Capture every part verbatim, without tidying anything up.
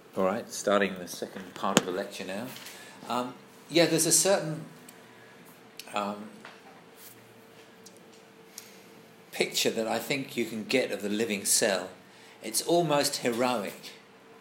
All right, starting the second part of the lecture now. Um, yeah, there's a certain um, picture that I think you can get of the living cell. It's almost heroic,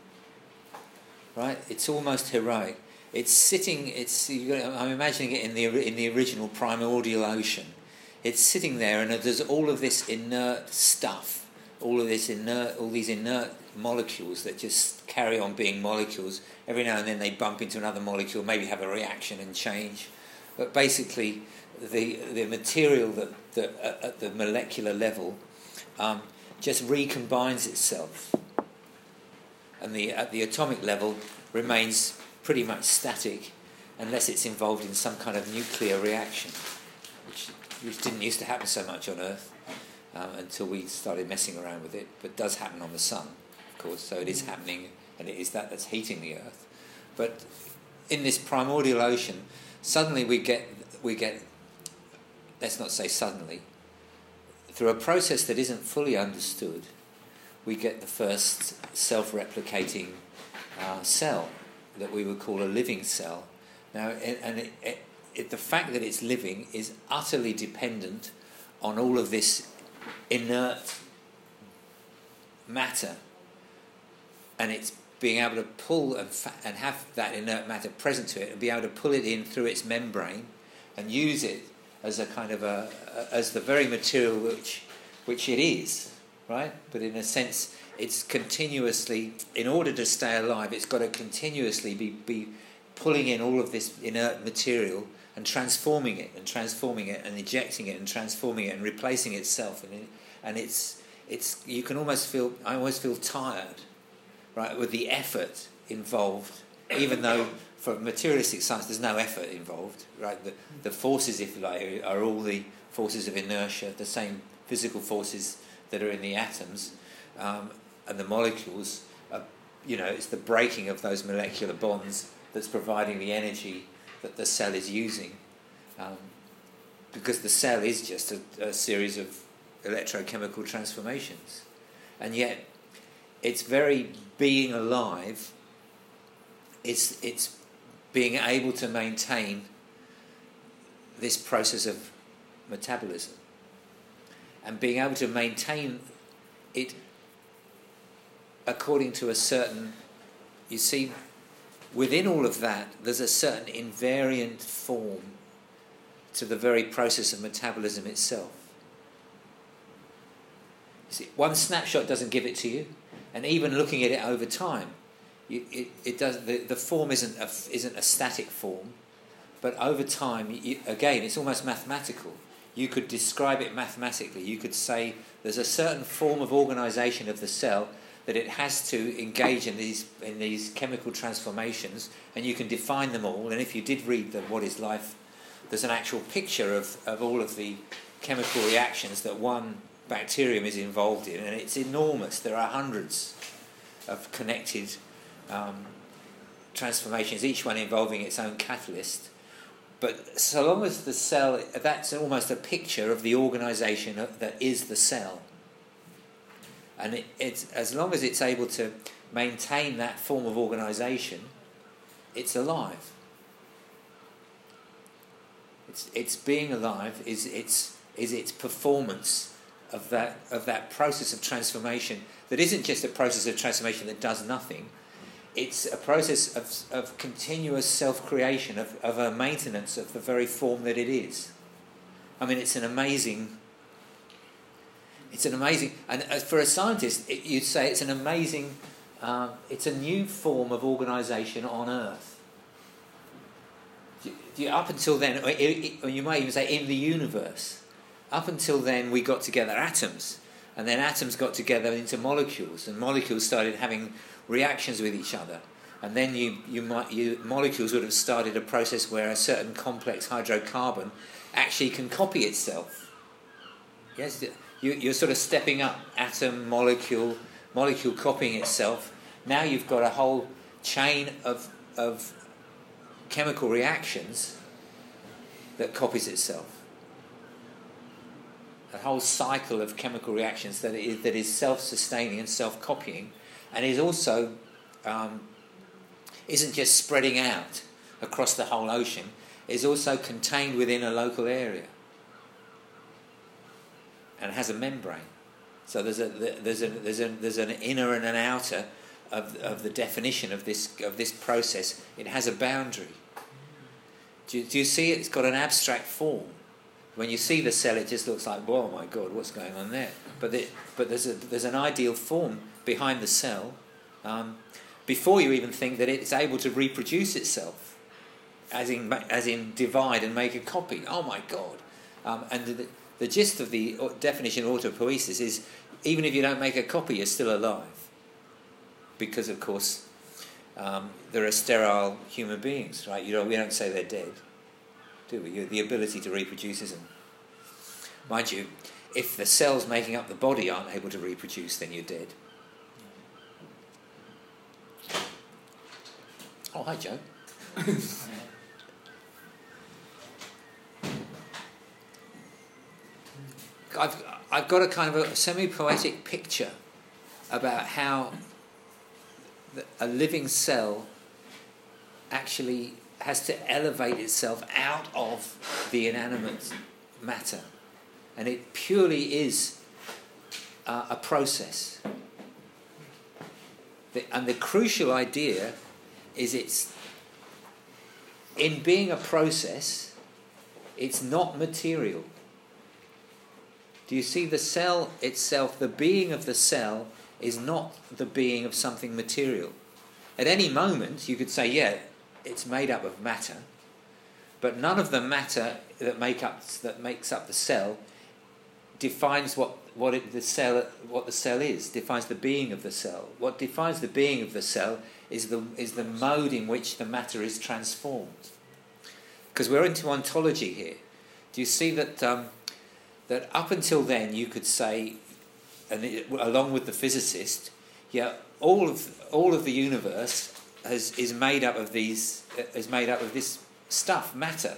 right? It's almost heroic. It's sitting. It's you got, I'm imagining it in the in the original primordial ocean. It's sitting there, and there's all of this inert stuff, all of this inert, all these inert molecules that just carry on being molecules. Every now and then they bump into another molecule, maybe have a reaction and change. But basically, the the material that, that uh, at the molecular level um, just recombines itself, and the at the atomic level remains pretty much static, unless it's involved in some kind of nuclear reaction, which which didn't used to happen so much on Earth um, until we started messing around with it, but does happen on the Sun, of course. So it is happening, and it is that that's heating the Earth. But in this primordial ocean, suddenly we get we get. Let's not say suddenly. Through a process that isn't fully understood, we get the first self-replicating uh, cell that we would call a living cell. Now, and it, it, it, the fact that it's living is utterly dependent on all of this inert matter, and it's being able to pull and, fa- and have that inert matter present to it, and be able to pull it in through its membrane and use it as a kind of a, a as the very material which which it is, right? But in a sense, it's continuously, in order to stay alive, it's got to continuously be, be pulling in all of this inert material and transforming it and transforming it and ejecting it and transforming it and replacing itself. And it, and it's it's you can almost feel I always feel tired, right, with the effort involved, even though for materialistic science there's no effort involved, right? The the forces, if you like, are all the forces of inertia, the same physical forces that are in the atoms. Um, and the molecules, are, you know, it's the breaking of those molecular bonds that's providing the energy that the cell is using. Um, because the cell is just a, a series of electrochemical transformations. And yet, it's very being alive, it's, it's being able to maintain this process of metabolism. And being able to maintain it according to a certain, you see, within all of that, there's a certain invariant form to the very process of metabolism itself. You see, one snapshot doesn't give it to you, and even looking at it over time, you, it, it does. The, the form isn't a, isn't a static form, but over time, you, again, it's almost mathematical. You could describe it mathematically. You could say there's a certain form of organisation of the cell that it has to engage in these in these chemical transformations, and you can define them all. And if you did read the What is Life, there's an actual picture of, of all of the chemical reactions that one bacterium is involved in, and it's enormous. There are hundreds of connected um, transformations, each one involving its own catalyst. But so long as the cell, that's almost a picture of the organisation that is the cell. And it, it's as long as it's able to maintain that form of organisation, it's alive. It's it's being alive is its is its performance of that of that process of transformation that isn't just a process of transformation that does nothing. It's a process of of continuous self-creation, of, of a maintenance of the very form that it is. I mean, it's an amazing. It's an amazing, and for a scientist, it, you'd say it's an amazing. Uh, it's a new form of organisation on Earth. Do you, do you, up until then, or, or you might even say in the universe, up until then we got together atoms, and then atoms got together into molecules, and molecules started having reactions with each other, and then you you might you molecules would have started a process where a certain complex hydrocarbon actually can copy itself. Yes. You, you're sort of stepping up atom, molecule, molecule copying itself. Now you've got a whole chain of of chemical reactions that copies itself. A whole cycle of chemical reactions that is, that is self-sustaining and self-copying, and is also um, isn't just spreading out across the whole ocean, is also contained within a local area and has a membrane. So there's a there's a there's a there's an inner and an outer of of the definition of this of this process. It has a boundary. Do you, do you see it? It's got an abstract form. When you see the cell, it just looks like, oh my God, what's going on there? But the, but there's a there's an ideal form behind the cell, um, before you even think that it's able to reproduce itself, as in as in divide and make a copy. Oh my God! Um, and the, the gist of the definition of autopoiesis is, even if you don't make a copy, you're still alive, because of course um, there are sterile human beings, right? You don't we don't say they're dead, do we? The ability to reproduce isn't. Mind you, if the cells making up the body aren't able to reproduce, then you're dead. Oh, hi, Joe. I've I've got a kind of a semi-poetic picture about how the, a living cell actually has to elevate itself out of the inanimate matter, and it purely is uh, a process. The, and the crucial idea is it's in being a process, it's not material. Do you see the cell itself? The being of the cell is not the being of something material. At any moment, you could say, yeah, it's made up of matter, but none of the matter that make up that makes up the cell defines what what it, the cell what the cell is. Defines the being of the cell. What defines the being of the cell is the is the mode in which the matter is transformed. Because we're into ontology here. Do you see that? Um, that up until then you could say, and it, along with the physicist, yeah, all of all of the universe has is made up of these is made up of this stuff, matter.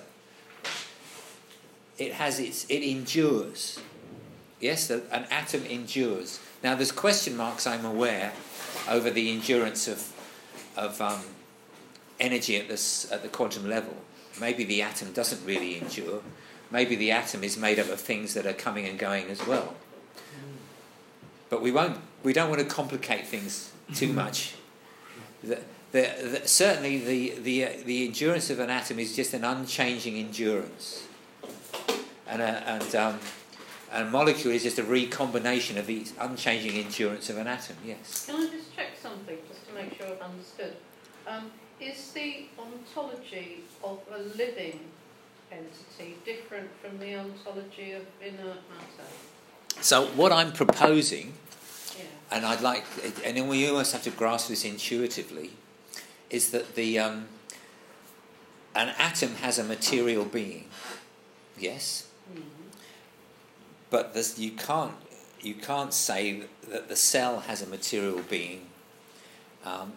It has its it endures. Yes, an atom endures. Now there's question marks, I'm aware, over the endurance of of um, energy at this at the quantum level. Maybe the atom doesn't really endure. Maybe the atom is made up of things that are coming and going as well. But we won't. We don't want to complicate things too much. The, the, the, certainly, the the uh, the endurance of an atom is just an unchanging endurance, and a, and um, and a molecule is just a recombination of the unchanging endurance of an atom. Yes. Can I just check something, just to make sure I've understood? Um, is the ontology of a living entity different from the ontology of inert matter? So what I'm proposing, yeah. and I'd like, and we almost have to grasp this intuitively, is that the um, an atom has a material being, yes, mm-hmm. but this, you can't you can't say that the cell has a material being, um,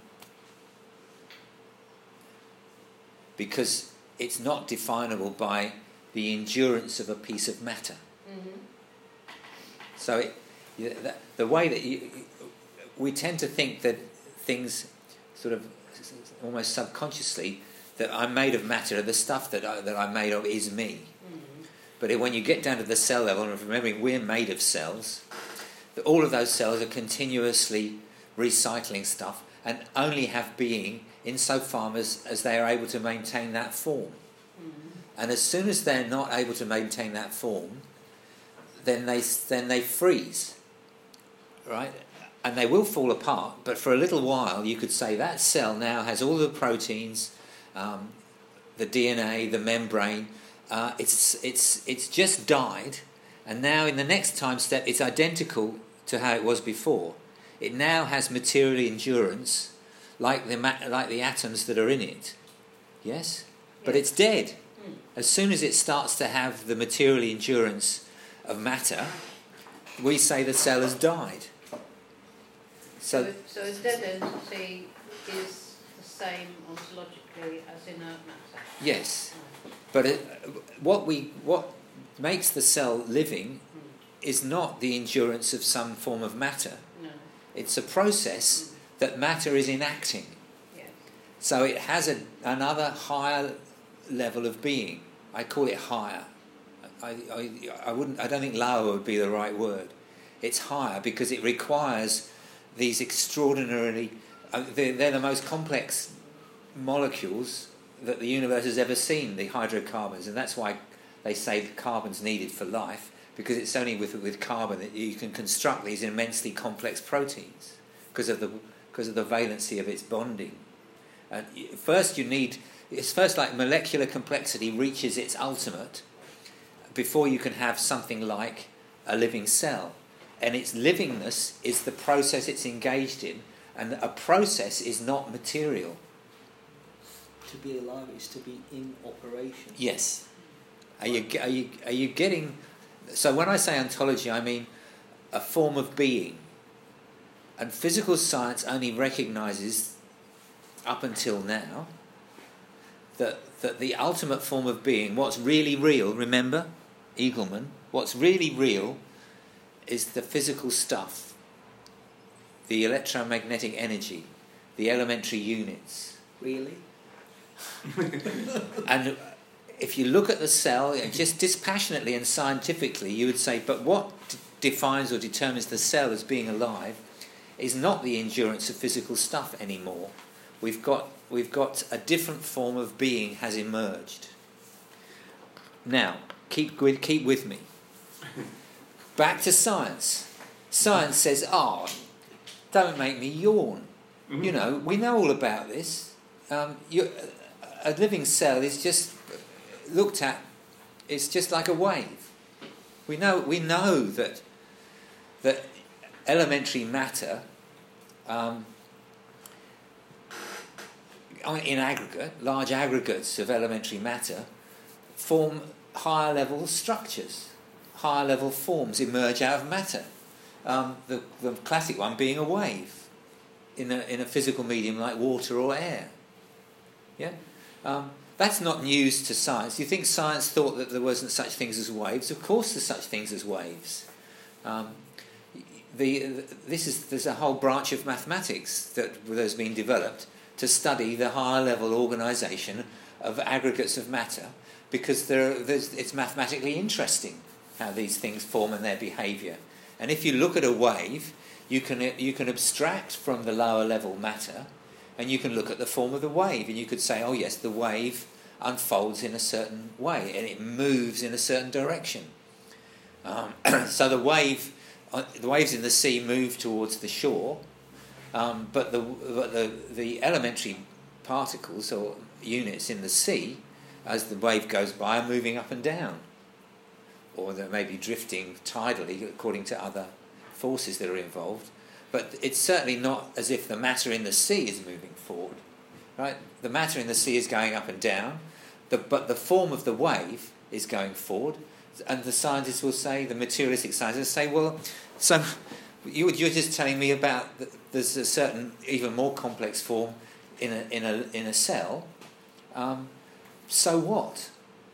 because it's not definable by the endurance of a piece of matter. Mm-hmm. So it, the, the way that you, we tend to think that things sort of almost subconsciously, that I'm made of matter, the stuff that, I, that I'm made of is me. Mm-hmm. But when you get down to the cell level, and remembering we're made of cells, that all of those cells are continuously recycling stuff and only have being insofar as, as they are able to maintain that form. Mm-hmm. And as soon as they're not able to maintain that form, then they then they freeze, right? And they will fall apart, but for a little while you could say that cell now has all the proteins, um, the D N A, the membrane, uh, it's, it's, it's just died, and now in the next time step it's identical to how it was before. It now has material endurance, like the ma- like the atoms that are in it, yes? But it's dead. Mm. As soon as it starts to have the material endurance of matter, we say the cell has died. So, so, so a dead entity is the same ontologically as inert matter? Yes. But it, what we what makes the cell living mm. is not the endurance of some form of matter. No. It's a process mm. that matter is enacting. Yes. So it has a, another higher level of being. I call it higher. I, I, I wouldn't. I don't think lower would be the right word. It's higher because it requires these extraordinarily. Uh, they're, they're the most complex molecules that the universe has ever seen, the hydrocarbons, and that's why they say the carbon's needed for life, because it's only with with carbon that you can construct these immensely complex proteins because of the because of the valency of its bonding. And first, you need. It's first like molecular complexity reaches its ultimate before you can have something like a living cell. And its livingness is the process it's engaged in, and a process is not material. To be alive is to be in operation. Yes. Are you are you are you getting? So when I say ontology, I mean a form of being. And physical science only recognises, up until now, that that the ultimate form of being, what's really real. Remember, Eagleman. What's really real is the physical stuff, the electromagnetic energy, the elementary units. Really? And if you look at the cell, just dispassionately and scientifically, you would say, but what d- defines or determines the cell as being alive is not the endurance of physical stuff anymore. We've got we've got a different form of being has emerged. Now, keep with, keep with me. Back to science. Science says, "Ah, oh, don't make me yawn. Mm-hmm. You know, we know all about this. Um, you, a living cell is just looked at. It's just like a wave. We know. We know that that elementary matter, um, in aggregate, large aggregates of elementary matter, form higher level structures. Higher level forms emerge out of matter. Um, the, the classic one being a wave in a in a physical medium like water or air. Yeah, um, that's not news to science. You think science thought that there wasn't such things as waves? Of course, there's such things as waves. Um, the, the this is there's a whole branch of mathematics that has been developed to study the higher level organisation of aggregates of matter, because there it's mathematically interesting how these things form and their behaviour. And if you look at a wave, you can you can abstract from the lower level matter, and you can look at the form of the wave, and you could say, oh yes, the wave unfolds in a certain way, and it moves in a certain direction. Um, so the wave, uh, the waves in the sea move towards the shore, um, but the but the the elementary particles or units in the sea, as the wave goes by, are moving up and down. Or they may be drifting tidally according to other forces that are involved. But it's certainly not as if the matter in the sea is moving forward. Right? The matter in the sea is going up and down, the, but the form of the wave is going forward. And the scientists will say, the materialistic scientists say, well, so you, you're just telling me about the, there's a certain, even more complex form in a in a in a cell. Um, so what?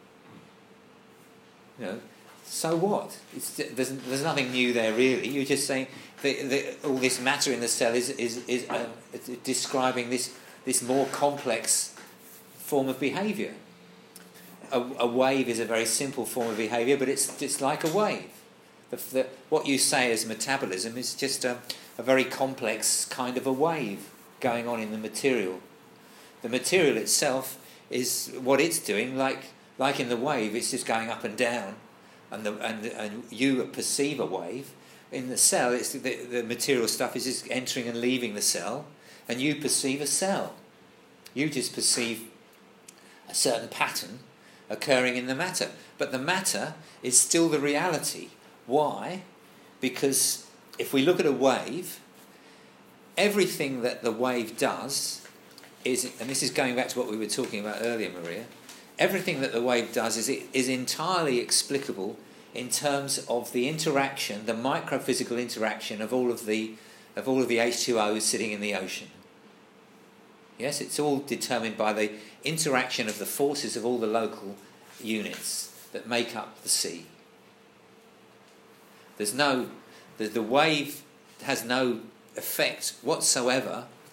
You know. So what? It's, there's, there's nothing new there really. You're just saying that, that all this matter in the cell is is, is uh, describing this this more complex form of behaviour. A, a wave is a very simple form of behaviour, but it's it's like a wave. The, the, what you say as metabolism is just a, a very complex kind of a wave going on in the material. The material itself is what it's doing, like like in the wave, it's just going up and down. And, the, and and you perceive a wave. In the cell, it's the, the material stuff is just entering and leaving the cell, and you perceive a cell. You just perceive a certain pattern occurring in the matter. But the matter is still the reality. Why? Because if we look at a wave, everything that the wave does is, and this is going back to what we were talking about earlier, Maria, everything that the wave does is it is entirely explicable in terms of the interaction, the microphysical interaction of all of the of all of the H two O's sitting in the ocean. Yes, it's all determined by the interaction of the forces of all the local units that make up the sea. There's no the, the wave has no effect whatsoever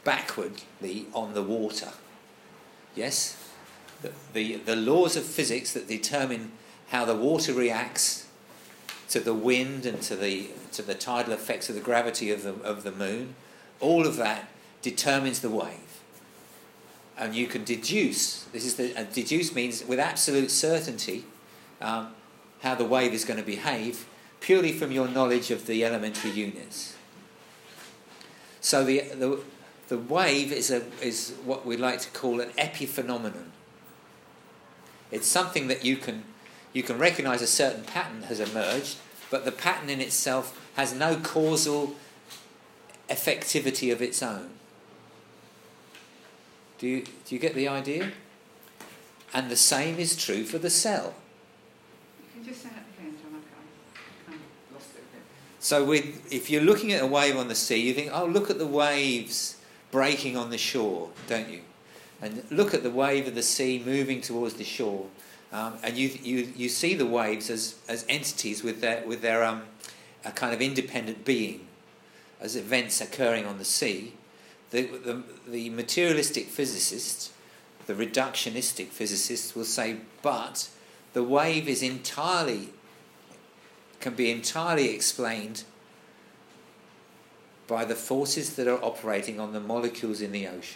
backwardly on the water. Yes? The, the, the laws of physics that determine how the water reacts to the wind and to the to the tidal effects of the gravity of the of the moon, all of that determines the wave. And you can deduce, this is the, uh, deduce means with absolute certainty um, how the wave is going to behave purely from your knowledge of the elementary units. So the the, the wave is a is what we like to call an epiphenomenon. It's something that you can you can recognise a certain pattern has emerged, but the pattern in itself has no causal effectivity of its own. Do you, do you get the idea? And the same is true for the cell. You can just say that again, John. I kind of lost it a bit. So with, if you're looking at a wave on the sea, you think, oh, look at the waves breaking on the shore, don't you? And look at the wave of the sea moving towards the shore. Um, and you, you you see the waves as, as entities with their, with their um, a kind of independent being, as events occurring on the sea. The, the, the materialistic physicists, the reductionistic physicists will say, but the wave is entirely, can be entirely explained by the forces that are operating on the molecules in the ocean.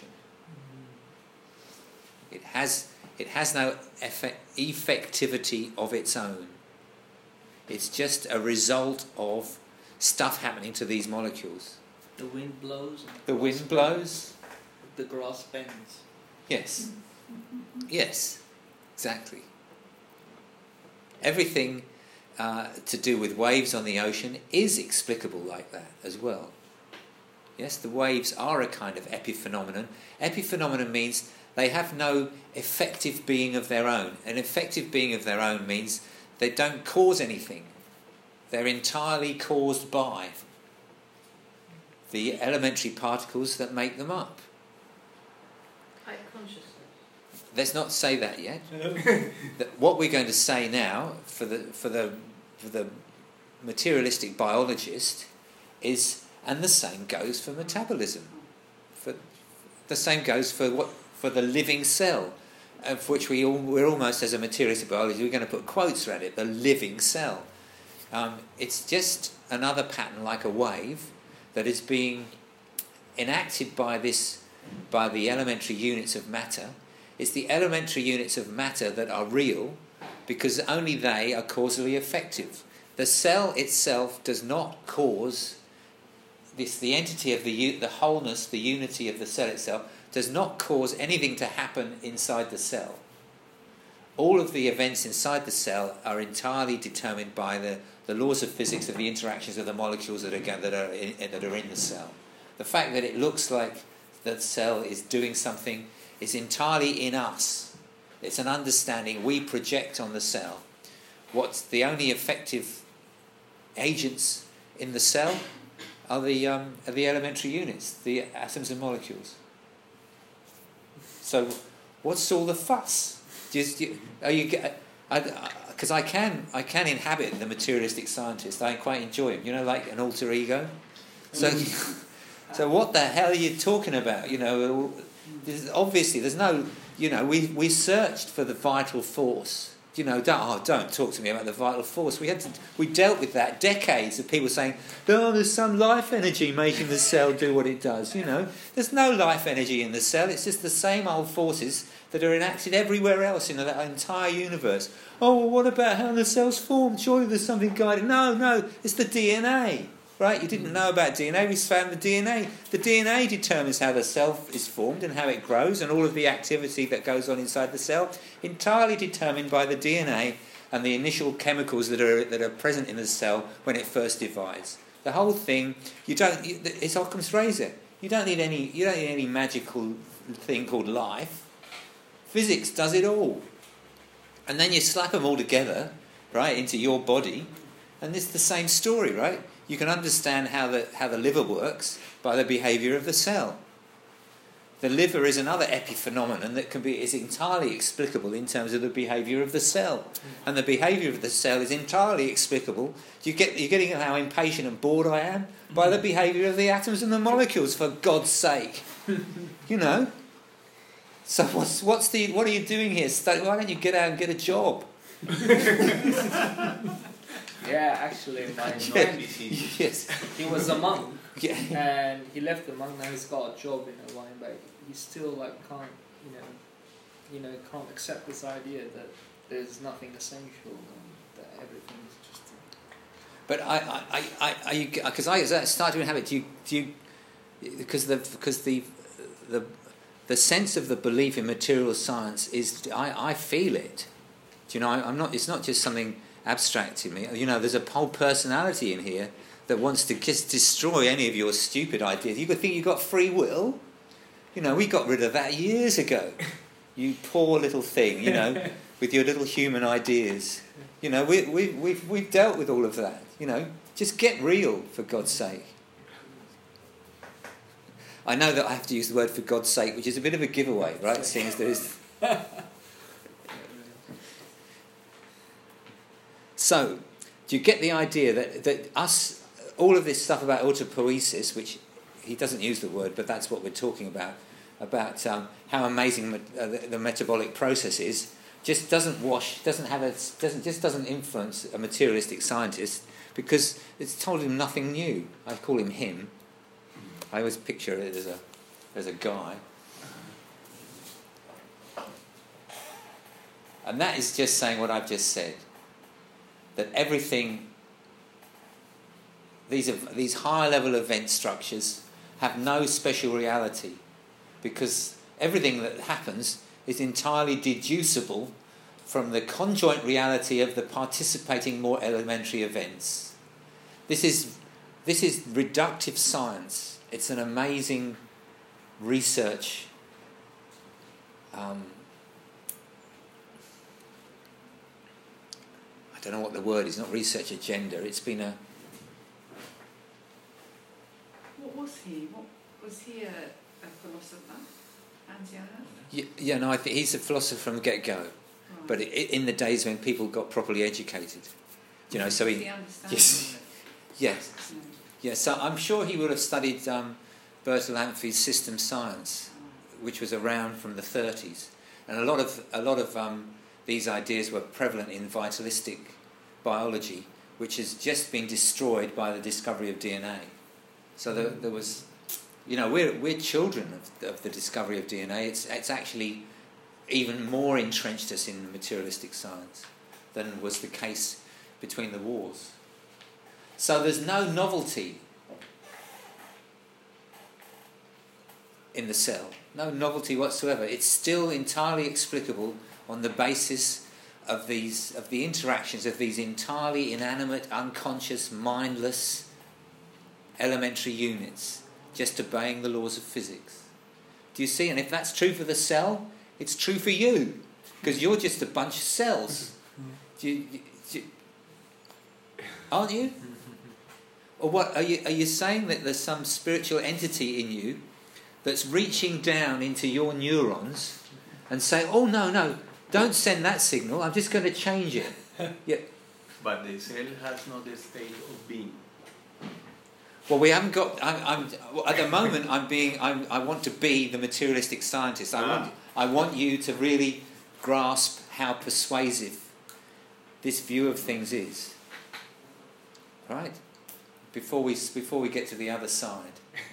It has it has no effect, effectivity of its own. It's just a result of stuff happening to these molecules. The wind blows. And The wind grass blows. bends. The grass bends. Yes. Yes, exactly. Everything uh, to do with waves on the ocean is explicable like that as well. Yes, the waves are a kind of epiphenomenon. Epiphenomenon means they have no effective being of their own. An effective being of their own means they don't cause anything. They're entirely caused by the elementary particles that make them up. Like consciousness. Let's not say that yet. That what we're going to say now, for the for the for the materialistic biologist, is, and the same goes for metabolism. For the same goes for what for the living cell, of which we all, we're almost, as a materialistic biologist, we're going to put quotes around it. The living cell. Um, it's just another pattern, like a wave, that is being enacted by this, by the elementary units of matter. It's the elementary units of matter that are real, because only they are causally effective. The cell itself does not cause this. The entity of the the wholeness, the unity of the cell itself, does not cause anything to happen inside the cell. All of the events inside the cell are entirely determined by the, the laws of physics of the interactions of the molecules that are that are in, that are in the cell. The fact that it looks like the cell is doing something is entirely in us. It's an understanding we project on the cell. What's the only effective agents in the cell are the um, are the elementary units, the atoms and molecules. So, what's all the fuss? Just you, are you? Because I, I, I can I can inhabit the materialistic scientist. I quite enjoy him. You know, like an alter ego. So, so what the hell are you talking about? You know, there's, obviously there's no. You know, we we searched for the vital force. You know, don't, oh, don't talk to me about the vital force. We had to, we dealt with that decades of people saying, "Oh, there's some life energy making the cell do what it does." You know, there's no life energy in the cell. It's just the same old forces that are enacted everywhere else in the entire universe. Oh, well, what about how the cell's formed? Surely there's something guiding. No, no, it's the D N A, right? You didn't know about D N A. We found the D N A. The D N A determines how the cell is formed and how it grows, and all of the activity that goes on inside the cell, entirely determined by the D N A and the initial chemicals that are that are present in the cell when it first divides. The whole thing, you don't. It's Occam's razor. You don't need any. You don't need any magical thing called life. Physics does it all. And then you slap them all together, right, into your body, and it's the same story, right? You can understand how the how the liver works by the behaviour of the cell. The liver is another epiphenomenon that can be is entirely explicable in terms of the behaviour of the cell, and the behaviour of the cell is entirely explicable. Do you get you're getting how impatient and bored I am by the behaviour of the atoms and the molecules? For God's sake, you know. So what's what's the what are you doing here? Why don't you get out and get a job? Yeah, actually, my Yeah. monk, Yes. he was a monk, Yeah. and he left the monk. Now he's got a job in a wine, but he still like can't, you know, you know, can't accept this idea that there's nothing essential and that everything is just. But I, I, I, I you because I started to have it. Do you, do you, because the because the the the sense of the belief in material science is I, I feel it. Do you know? I, I'm not. It's not just something abstract to me. You know, there's a whole personality in here that wants to just destroy any of your stupid ideas. You could think you got free will. You know, we got rid of that years ago. You poor little thing, you know, with your little human ideas. You know, we, we, we've, we've dealt with all of that. You know, just get real, for God's sake. I know that I have to use the word for God's sake, which is a bit of a giveaway, right? Seeing as there is... So, do you get the idea that, that us, all of this stuff about autopoiesis, which he doesn't use the word, but that's what we're talking about, about um, how amazing me- uh, the, the metabolic process is, just doesn't wash, doesn't have a, doesn't just doesn't influence a materialistic scientist because it's told him nothing new. I call him him. I always picture it as a as a guy, and that is just saying what I've just said. That everything, these are, these higher level event structures have no special reality because everything that happens is entirely deducible from the conjoint reality of the participating more elementary events. This is this is reductive science. It's an amazing research um, I don't know what the word is, not research agenda. It's been a... What was he? What was he a, a philosopher? Hans Jonas? Yeah, yeah, no, I think he's a philosopher from the get-go. Right. But it, in the days when people got properly educated. You know, so he... he understands Yes. it? Yes. No. Yeah, so I'm sure he would have studied um, Bertalanffy's system science, which was around from the thirties. And a lot of a lot of um, these ideas were prevalent in vitalistic biology, which has just been destroyed by the discovery of D N A. So there, there was, you know, we're we're children of, of the discovery of D N A. It's it's actually even more entrenched us in materialistic science than was the case between the wars. So there's no novelty in the cell, no novelty whatsoever. It's still entirely explicable on the basis of these of the interactions of these entirely inanimate, unconscious, mindless elementary units, just obeying the laws of physics. Do you see? And if that's true for the cell, it's true for you, because you're just a bunch of cells. Do you, do you, aren't you? Or what are you? Are you saying that there's some spiritual entity in you that's reaching down into your neurons and saying, "Oh no, no, don't send that signal. I'm just going to change it." Yeah. But the cell has not a state of being. Well, we haven't got. I'm, I'm at the moment. I'm being. I'm, I want to be the materialistic scientist. I want. I want you to really grasp how persuasive this view of things is. Right. Before we before we get to the other side.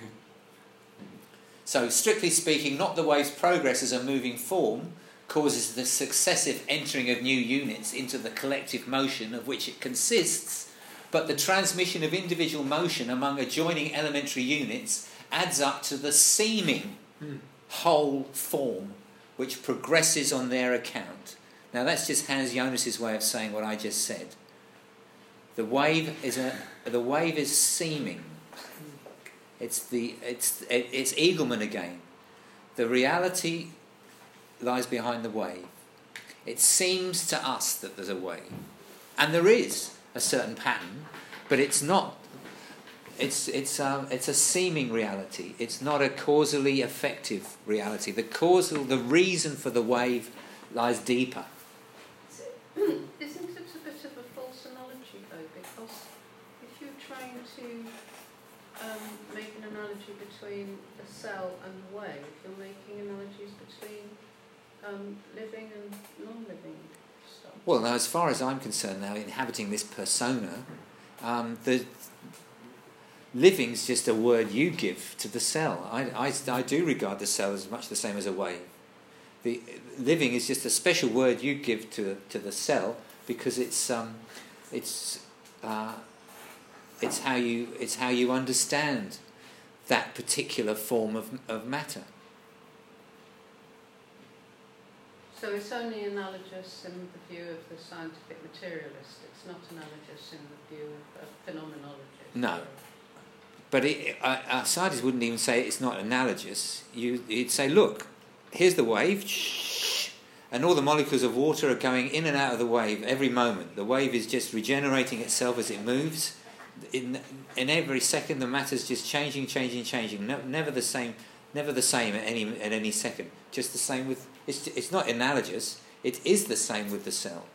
So, strictly speaking, not the wave's progress as a moving form causes the successive entering of new units into the collective motion of which it consists, but the transmission of individual motion among adjoining elementary units adds up to the seeming mm. whole form which progresses on their account. Now, that's just Hans Jonas's way of saying what I just said. The wave is a the wave is seeming. It's the it's it's Eagleman again. The reality lies behind the wave. It seems to us that there's a wave, and there is a certain pattern, but it's not. It's it's um it's a seeming reality. It's not a causally effective reality. The causal, the reason for the wave lies deeper. Isn't it a bit of a false analogy though? Because if you're trying to um, make an analogy between a cell and a wave, you're making analogies between um, living and non-living stuff. Well, now, as far as I'm concerned, now inhabiting this persona, um, the living's just a word you give to the cell. I, I, I do regard the cell as much the same as a wave. The living is just a special word you give to to the cell because it's um, it's uh, it's how you it's how you understand that particular form of of matter. So it's only analogous in the view of the scientific materialist. It's not analogous in the view of a phenomenologist. No. But it, uh, our scientists wouldn't even say it's not analogous. You, you'd say, look, here's the wave, shh, and all the molecules of water are going in and out of the wave every moment. The wave is just regenerating itself as it moves. In, in every second, the matter's just changing, changing, changing. No, never the same, never the same at any at any second. Just the same with. It's it's not analogous. It is the same with the cell.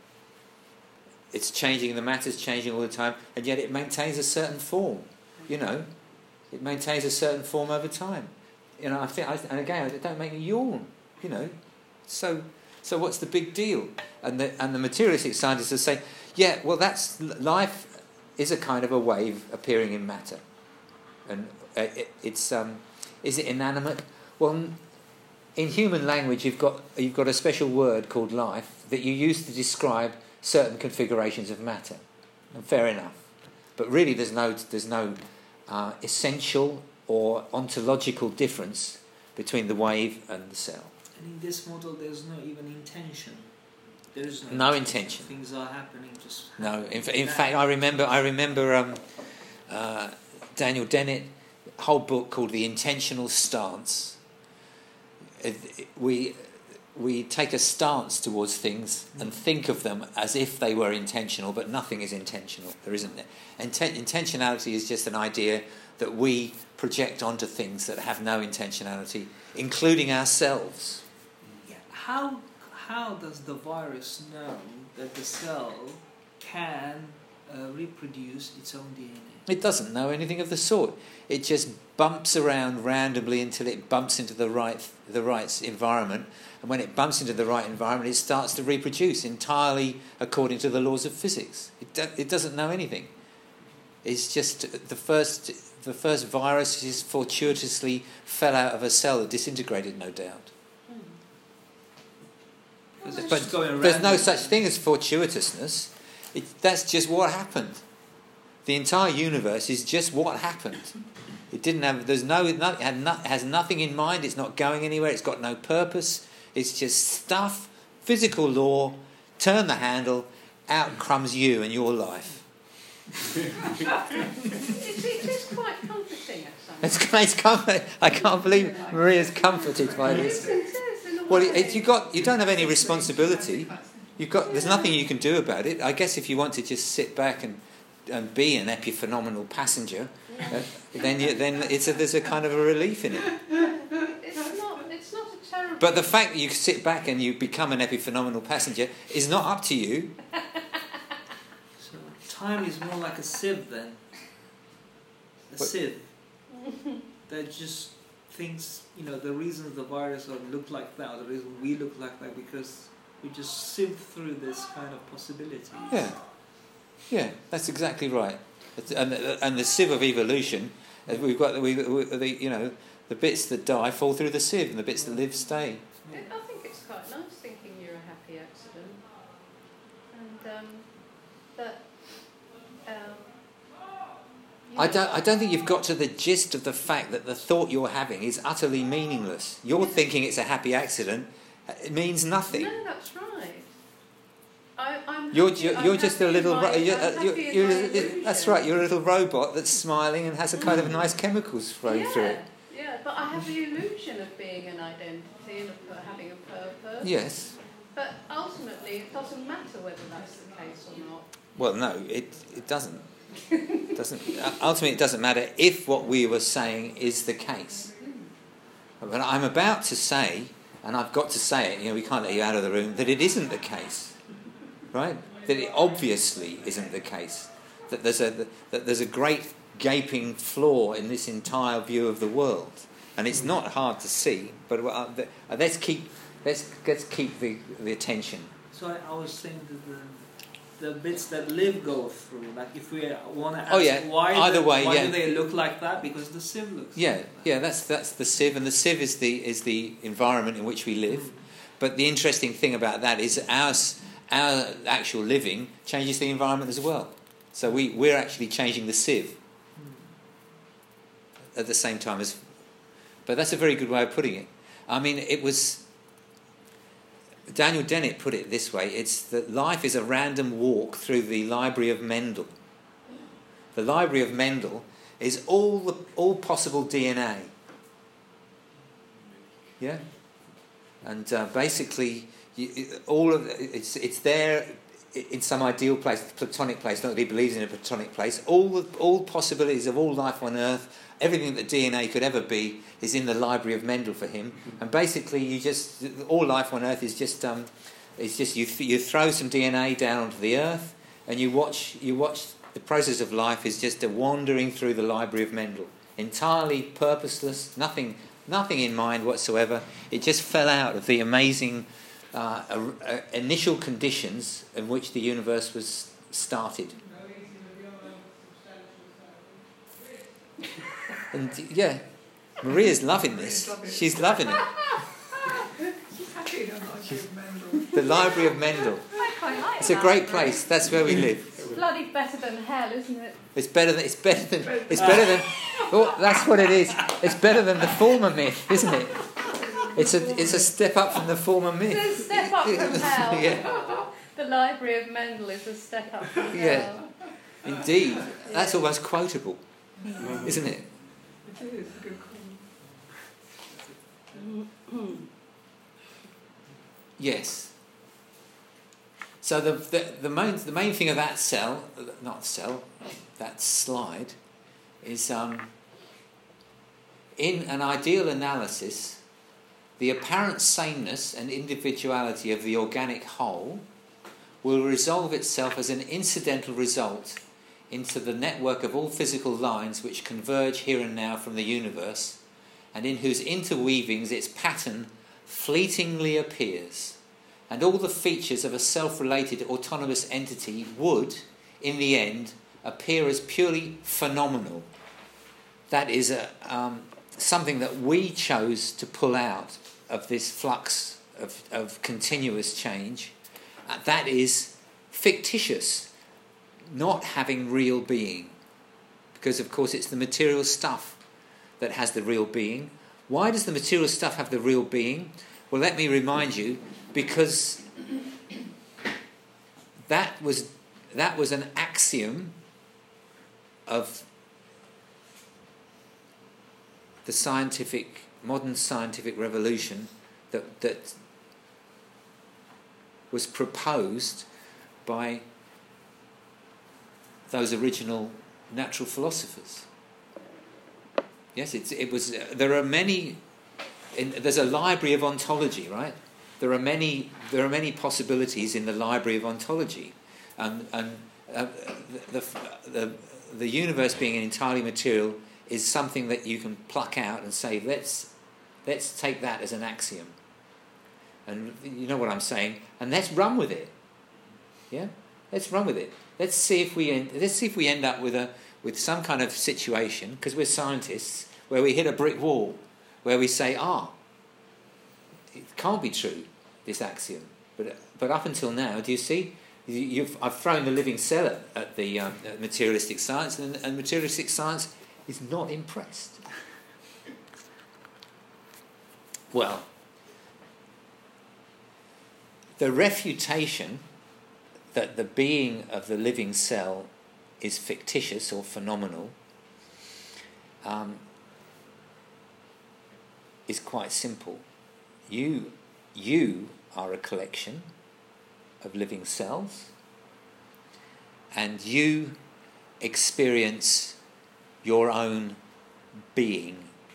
It's changing. The matter's changing all the time, and yet it maintains a certain form. You know, it maintains a certain form over time. You know, I think, I, and again, it don't make me yawn. You know, so so what's the big deal? And the and the materialistic scientists will say, yeah, well, that's life is a kind of a wave appearing in matter, and uh, it, it's um, is it inanimate? Well, in human language, you've got you've got a special word called life that you use to describe certain configurations of matter, and fair enough. But really, there's no there's no uh, essential or ontological difference between the wave and the cell. And in this model, there's no even intention. There's no, no intention. Things are happening just. No, in, in fact, I remember I remember um, uh, Daniel Dennett, a whole book called The Intentional Stance. It, it, we we take a stance towards things and think of them as if they were intentional, but nothing is intentional. There isn't. Inten- intentionality is just an idea that we project onto things that have no intentionality, including ourselves. Yeah. How how does the virus know that the cell can uh, reproduce its own D N A? It doesn't know anything of the sort. It just bumps around randomly until it bumps into the right the right environment, and when it bumps into the right environment, it starts to reproduce entirely according to the laws of physics. It do, it doesn't know anything. It's just the first the first virus just fortuitously fell out of a cell that disintegrated, no doubt. Well, but there's no such thing as fortuitousness. It, that's just what happened. The entire universe is just what happened. It didn't have. There's no. It had not, has nothing in mind. It's not going anywhere. It's got no purpose. It's just stuff. Physical law. Turn the handle. Out comes you and your life. it, it is quite comforting at some It's, it's comfort. I can't believe Maria's comforted by this. Well, it, you got. You don't have any responsibility. You've got. There's nothing you can do about it. I guess if you want to just sit back and and be an epiphenomenal passenger, uh, then you, then it's a, there's a kind of a relief in it. It's not. It's not a terrible. But the fact that you sit back and you become an epiphenomenal passenger is not up to you. So time is more like a sieve then. A What? sieve that just thinks, you know, the reasons the virus or look like that, or the reason we look like that, because we just sieve through this kind of possibilities. Yeah. Yeah, that's exactly right. It's, and and the sieve of evolution, uh, we've got we, we the you know the bits that die fall through the sieve, and the bits that live stay. It, I think it's quite nice thinking you're a happy accident, and um, that. Um, you I don't I don't think you've got to the gist of the fact that the thought you're having is utterly meaningless. You're thinking it's a happy accident. It means nothing. No, that's right. I, I'm You're happy- you're, I'm you're just a happy in little my- ro- you're, I'm uh, happy you're, in you're, my you're- that's illusion. right. You're a little robot that's smiling and has a kind of nice chemicals flowing yeah, through it. Yeah, but I have the illusion of being an identity and of having a purpose. Yes. But ultimately, it doesn't matter whether that's the case or not. Well, no, it it doesn't. Doesn't ultimately it doesn't matter if what we were saying is the case. But I'm about to say, and I've got to say it, you know, we can't let you out of the room, that it isn't the case, right? That it obviously isn't the case. That there's a that there's a great gaping flaw in this entire view of the world, and it's not hard to see. But uh, the, uh, let's keep let's let's keep the the attention. So I, I was saying that the the bits that live go through, like if we want to ask Oh, yeah. why, Either the, way, why yeah. do they look like that? Because the sieve looks Yeah, like that. yeah, that's that's the sieve, and the sieve is the is the environment in which we live. Mm. But the interesting thing about that is our s- our actual living changes the environment as well. So we we're actually changing the sieve at the same time as. But that's a very good way of putting it. I mean, it was. Daniel Dennett put it this way: it's that life is a random walk through the library of Mendel. The library of Mendel is all the all possible D N A. Yeah, and uh, basically, you, all of it's it's there in some ideal place, platonic place. Not that he believes in a platonic place. All the, all possibilities of all life on Earth, everything that D N A could ever be, is in the library of Mendel for him. And basically, you just all life on Earth is just um, it's just you you throw some D N A down onto the Earth, and you watch you watch the process of life is just a wandering through the library of Mendel, entirely purposeless, nothing nothing in mind whatsoever. It just fell out of the amazing uh, uh, initial conditions in which the universe was started. And yeah, Maria's loving this. She's loving it. She's happy in her library of Mendel. The Library of Mendel. I quite like It's a that. great place. That's where we live. It's bloody better than hell, isn't it? It's better than it's better than it's better than. Oh, that's what it is. It's better than the former myth, isn't it? It's a it's a step up from the former myth. It's a step up from hell. Yeah, The Library of Mendel is a step up from Yeah. hell. indeed. That's almost quotable, isn't it? It is a good call. Yes. So the, the the main the main thing of that cell, not cell, that slide, is um, in an ideal analysis, the apparent sameness and individuality of the organic whole will resolve itself as an incidental result into the network of all physical lines which converge here and now from the universe, and in whose interweavings its pattern fleetingly appears, and all the features of a self-related autonomous entity would, in the end, appear as purely phenomenal. That is a, um, something that we chose to pull out of this flux of, of continuous change. Uh, that is fictitious, not having real being. Because, of course, it's the material stuff that has the real being. Why does the material stuff have the real being? Well, let me remind you, because that was that was an axiom of the scientific, modern scientific revolution that that was proposed by those original natural philosophers. Yes, it's, it was. Uh, there are many. In, there's a library of ontology, right? There are many. There are many possibilities in the library of ontology, and and uh, the, the the the universe being entirely material is something that you can pluck out and say, let's let's take that as an axiom. And you know what I'm saying, and let's run with it. Yeah, let's run with it. Let's see if we end, let's see if we end up with a with some kind of situation, because we're scientists, where we hit a brick wall, where we say, ah, it can't be true, this axiom. But but up until now, do you see? You've, I've thrown the living cell at, at the um, at materialistic science, and, and materialistic science is not impressed. Well, the refutation that the being of the living cell is fictitious or phenomenal um, is quite simple. You, you are a collection of living cells, and you experience your own being.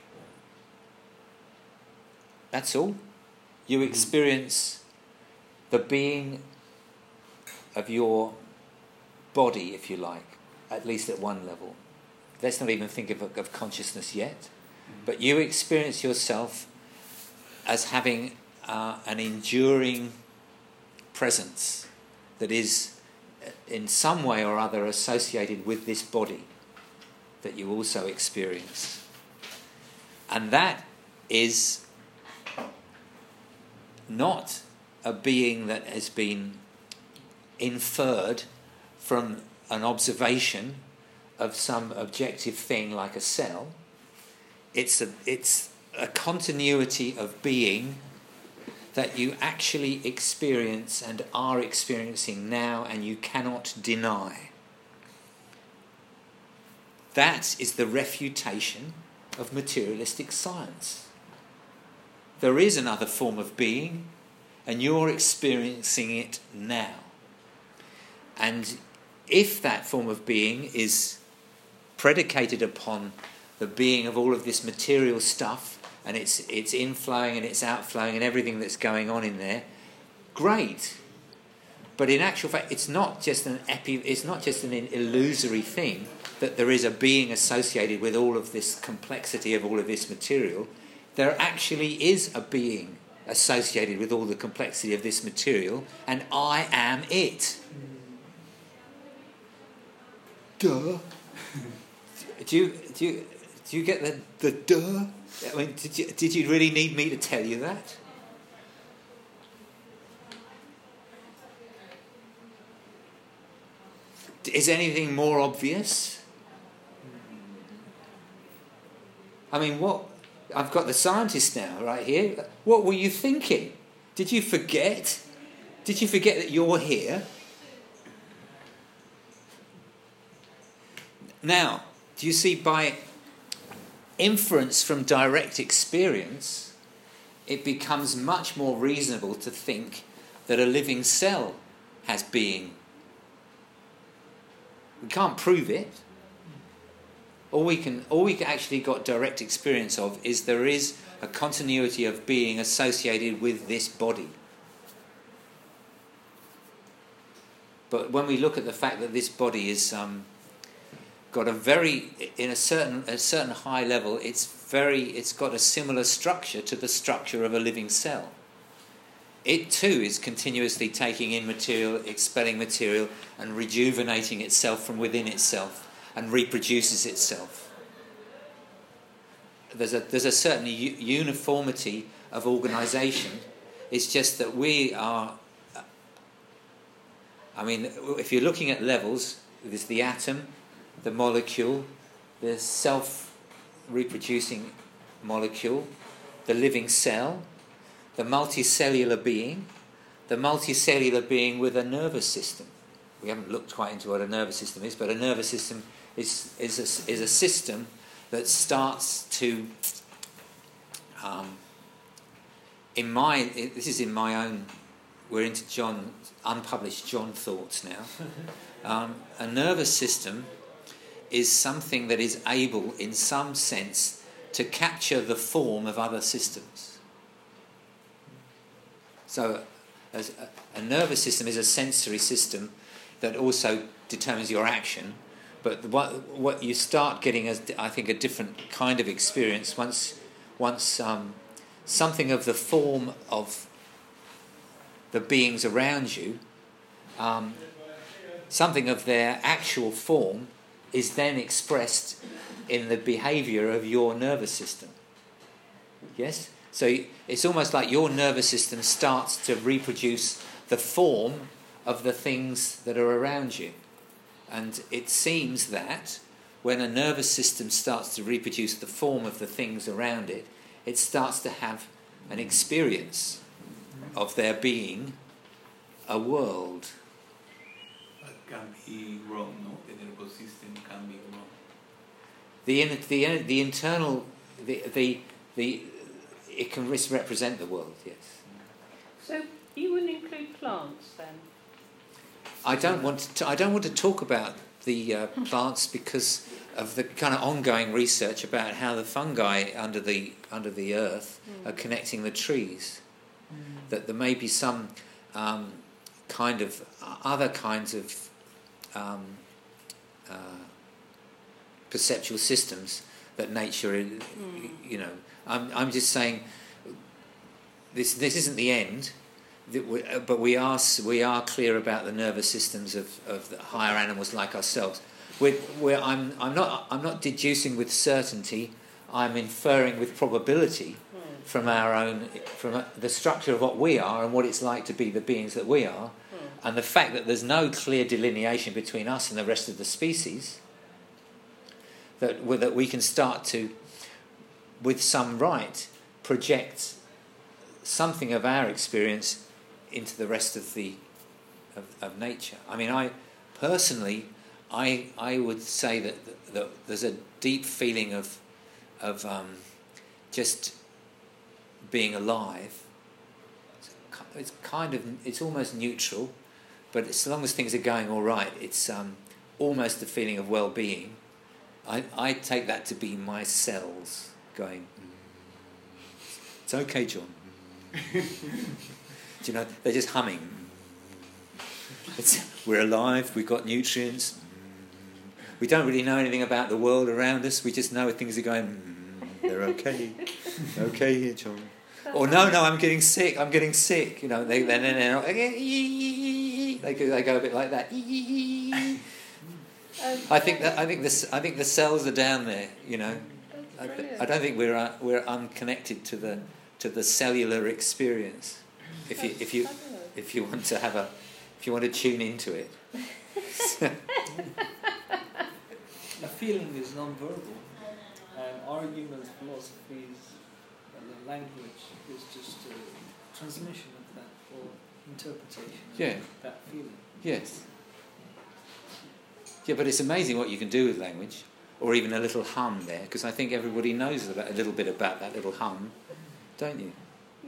That's all. You experience the being of your body, if you like, at least at one level. Let's not even think of, of consciousness yet. But you experience yourself as having uh, an enduring presence that is in some way or other associated with this body that you also experience. And that is not a being that has been inferred from an observation of some objective thing like a cell. It's a, it's a continuity of being that you actually experience and are experiencing now, and you cannot deny. That is the refutation of materialistic science. There is another form of being, and you're experiencing it now. And if that form of being is predicated upon the being of all of this material stuff, and it's it's inflowing and it's outflowing and everything that's going on in there, great. But in actual fact, it's not just an epi, it's not just an illusory thing that there is a being associated with all of this complexity of all of this material. There actually is a being associated with all the complexity of this material, and I am it. Duh. do you do you do you get the the duh? I mean, did you did you really need me to tell you that? Is anything more obvious? I mean, what? I've got the scientist now right here. What were you thinking? Did you forget? Did you forget that you're here? Now, do you see, by inference from direct experience, it becomes much more reasonable to think that a living cell has being. We can't prove it. All we can, all we actually got direct experience of is there is a continuity of being associated with this body. But when we look at the fact that this body is um, got a very, in a certain a certain high level, it's very, it's got a similar structure to the structure of a living cell. It too is continuously taking in material, expelling material, and rejuvenating itself from within itself, and reproduces itself. There's a there's a certain u- uniformity of organisation. It's just that we are. I mean, if you're looking at levels, there's the atom, the molecule, the self-reproducing molecule, the living cell, the multicellular being, the multicellular being with a nervous system. We haven't looked quite into what a nervous system is, but a nervous system is is a, is a system that starts to, um, in my, this is in my own, we're into John, unpublished John thoughts now. Um, a nervous system is something that is able, in some sense, to capture the form of other systems. So as a, a nervous system is a sensory system that also determines your action, but what what you start getting is, I think, a different kind of experience once once um, something of the form of the beings around you, um, something of their actual form is then expressed in the behaviour of your nervous system. Yes? So it's almost like your nervous system starts to reproduce the form of the things that are around you. And it seems that when a nervous system starts to reproduce the form of the things around it, it starts to have an experience of there being a world. But can be wrong, no? The nervous system can be wrong. The in, the the internal the the the it can represent the world, yes. So you wouldn't include plants then? I don't want to. I don't want to talk about the uh, plants because of the kind of ongoing research about how the fungi under the under the earth mm. are connecting the trees. Mm. That there may be some um, kind of other kinds of um, uh, perceptual systems that nature, mm. you know. I'm I'm just saying this this isn't the end. But we are we are clear about the nervous systems of, of the higher animals like ourselves. We're, we're, I'm I'm not I'm not deducing with certainty. I'm inferring with probability mm. from our own from the structure of what we are and what it's like to be the beings that we are, mm. and the fact that there's no clear delineation between us and the rest of the species. That that we can start to, with some right, project something of our experience into the rest of the of, of nature. I mean, I personally, I I would say that, that, that there's a deep feeling of of um, just being alive. It's kind of it's almost neutral, but as long as things are going all right, it's um, almost a feeling of well-being. I I take that to be my cells going. It's okay, John. Do you know, they're just humming. It's, we're alive, we've got nutrients. We don't really know anything about the world around us, we just know things are going, they're okay. Okay here, John. Or no, no, I'm getting sick, I'm getting sick. You know, they, they, they, they, go, they go a bit like that. I think that I think this I think the cells are down there, you know. I, I don't think we're uh, we're unconnected to the to the cellular experience. If you if you if you want to have a if you want to tune into it. A feeling is non-verbal, and arguments, philosophies, and the language is just a transmission of that or interpretation yeah. of that feeling. Yes. Yeah, but it's amazing what you can do with language, or even a little hum there, because I think everybody knows about, a little bit about that little hum, don't you?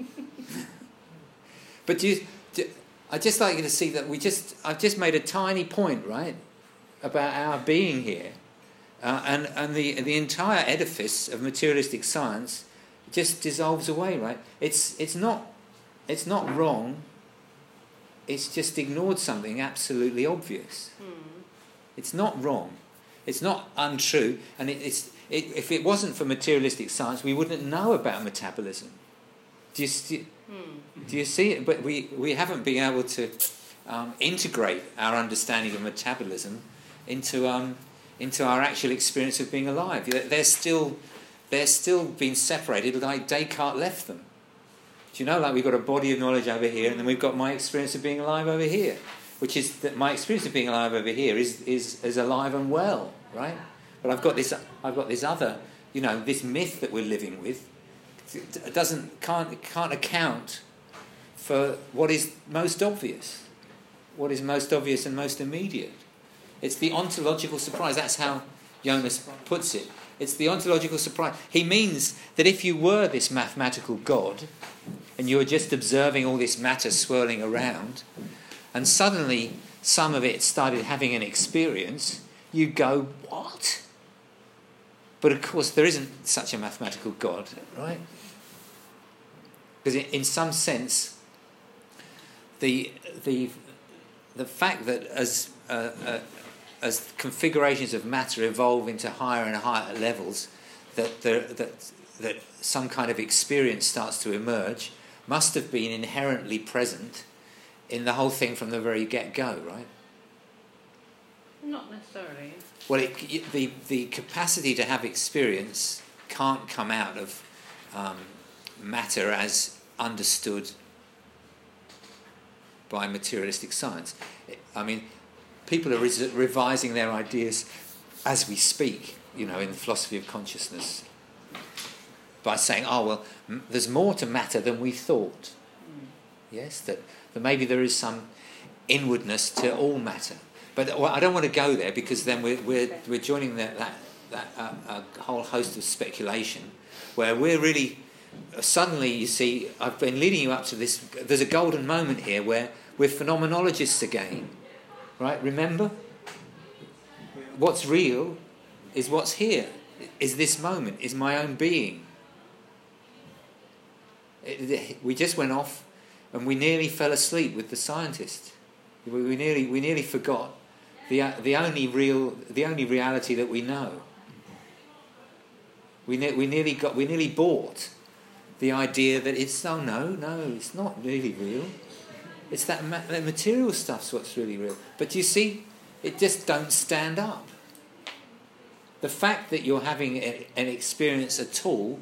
But do you, do, I'd just like you to see that we just, I've just made a tiny point, right, about our being here, uh, and, and the the entire edifice of materialistic science just dissolves away, right? It's it's not it's not wrong. It's just ignored something absolutely obvious. Hmm. It's not wrong. It's not untrue. And it, it's it, if it wasn't for materialistic science, we wouldn't know about metabolism. Do you see, hmm. do you see it? But we, we haven't been able to um, integrate our understanding of metabolism into um, into our actual experience of being alive. They're still they're still being separated like Descartes left them. Do you know, like we've got a body of knowledge over here, and then we've got my experience of being alive over here, which is that my experience of being alive over here is is, is alive and well, right? But I've got this I've got this other, you know, this myth that we're living with. It doesn't can't can't account for what is most obvious, what is most obvious and most immediate. It's the ontological surprise. That's how Jonas puts it. It's the ontological surprise. He means that if you were this mathematical God, and you were just observing all this matter swirling around, and suddenly some of it started having an experience, you'd go, what? But of course there isn't such a mathematical God, right? Because in some sense, the the the fact that as uh, uh, as configurations of matter evolve into higher and higher levels, that there, that that some kind of experience starts to emerge, must have been inherently present in the whole thing from the very get-go, right? Not necessarily. Well, it, the the capacity to have experience can't come out of um, matter as understood by materialistic science. I mean, people are res- revising their ideas as we speak, you know, in the philosophy of consciousness, by saying, oh, well, m- there's more to matter than we thought. Mm. Yes, that, that maybe there is some inwardness to all matter. But well, I don't want to go there, because then we're we're, we're joining that that, that uh, a whole host of speculation, where we're really suddenly, you see, I've been leading you up to this. There's a golden moment here where we're phenomenologists again, right? Remember, what's real is what's here, is this moment, is my own being. It, it, we just went off and we nearly fell asleep with the scientist. We, we nearly we nearly forgot the the only real the only reality that we know. We ne- we nearly got we nearly bought the idea that it's oh no no it's not really real. It's that, ma- that material stuff's what's really real. But you see, it just don't stand up. The fact that you're having a, an experience at all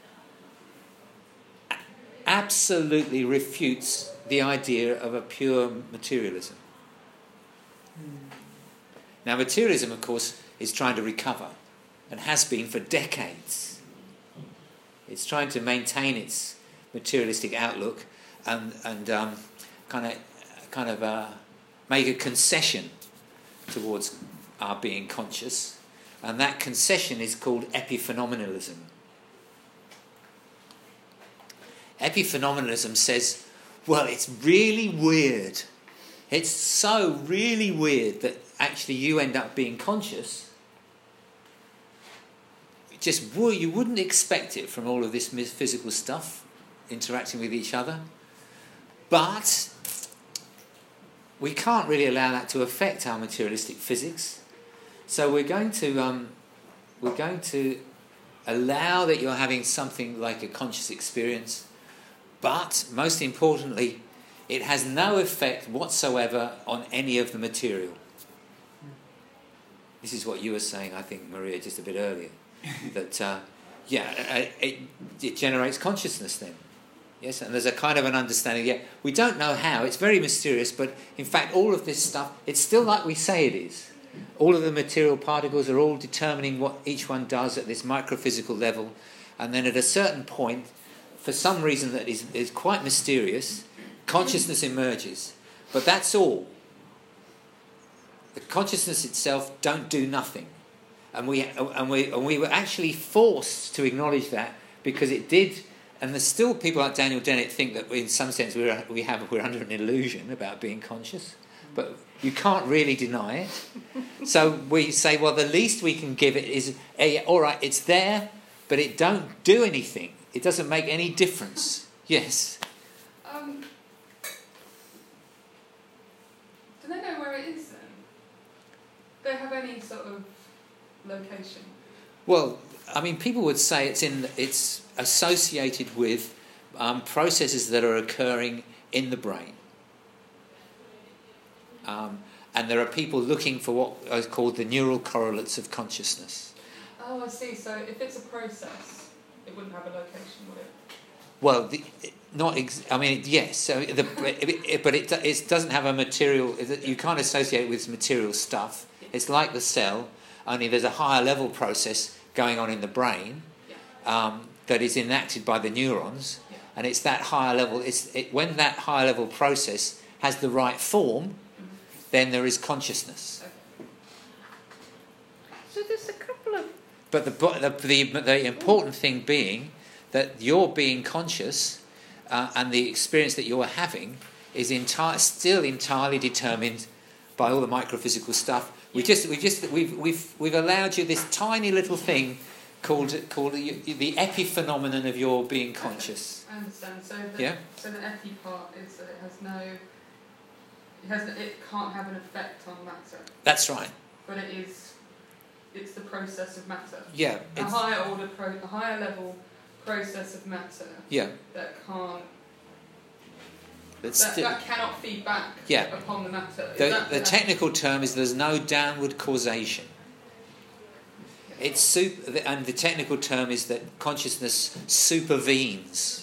absolutely refutes the idea of a pure materialism. Mm. Now, materialism, of course, is trying to recover and has been for decades. It's trying to maintain its materialistic outlook and and um, kind of kind of uh, make a concession towards our being conscious, and that concession is called epiphenomenalism. Epiphenomenalism says, well, it's really weird. It's so really weird that actually you end up being conscious. Just, well, you wouldn't expect it from all of this physical stuff interacting with each other. But we can't really allow that to affect our materialistic physics. So we're going to um, we're going to allow that you're having something like a conscious experience, but most importantly, it has no effect whatsoever on any of the material. This is what you were saying, I think, Maria, just a bit earlier. that, uh, yeah, it, it generates consciousness then. Yes, and there's a kind of an understanding, yeah, we don't know how, it's very mysterious, but in fact all of this stuff, it's still like we say it is. All of the material particles are all determining what each one does at this microphysical level, and then at a certain point, for some reason that is, is quite mysterious, consciousness emerges. But that's all. The consciousness itself don't do nothing. And we and we and we were actually forced to acknowledge that because it did. And there's still people like Daniel Dennett think that in some sense we're we have we're under an illusion about being conscious, but you can't really deny it. So we say, well, the least we can give it is, hey, all right, it's there, but it don't do anything. It doesn't make any difference. Yes. Um, do they know where it is then? Do they have any sort of location? Well, I mean, people would say it's in it's associated with um, processes that are occurring in the brain, um, and there are people looking for what are called the neural correlates of consciousness. Oh, I see. So if it's a process, it wouldn't have a location, would it? Well, the, not. Ex- I mean, yes. So the, it, it, but it it doesn't have a material. You can't associate it with material stuff. It's like the cell. Only there's a higher level process going on in the brain um, that is enacted by the neurons, and it's that higher level. It's it, when that higher level process has the right form, then there is consciousness. So there's a couple of. But the the the, the important thing being that you're being conscious, uh, and the experience that you're having is entire still entirely determined by all the microphysical stuff. We just, we just, we've, we've, we've allowed you this tiny little thing called, called the, the epiphenomenon of your being conscious. I understand. So the, yeah. So the epi part is that it has no, it has, it can't have an effect on matter. That's right. But it is, it's the process of matter. Yeah. A higher order, pro, a higher level process of matter. Yeah. That can't. That, sti- that cannot feed back yeah. upon the matter. The, that, the technical term is there's no downward causation. It's super, and the technical term is that consciousness supervenes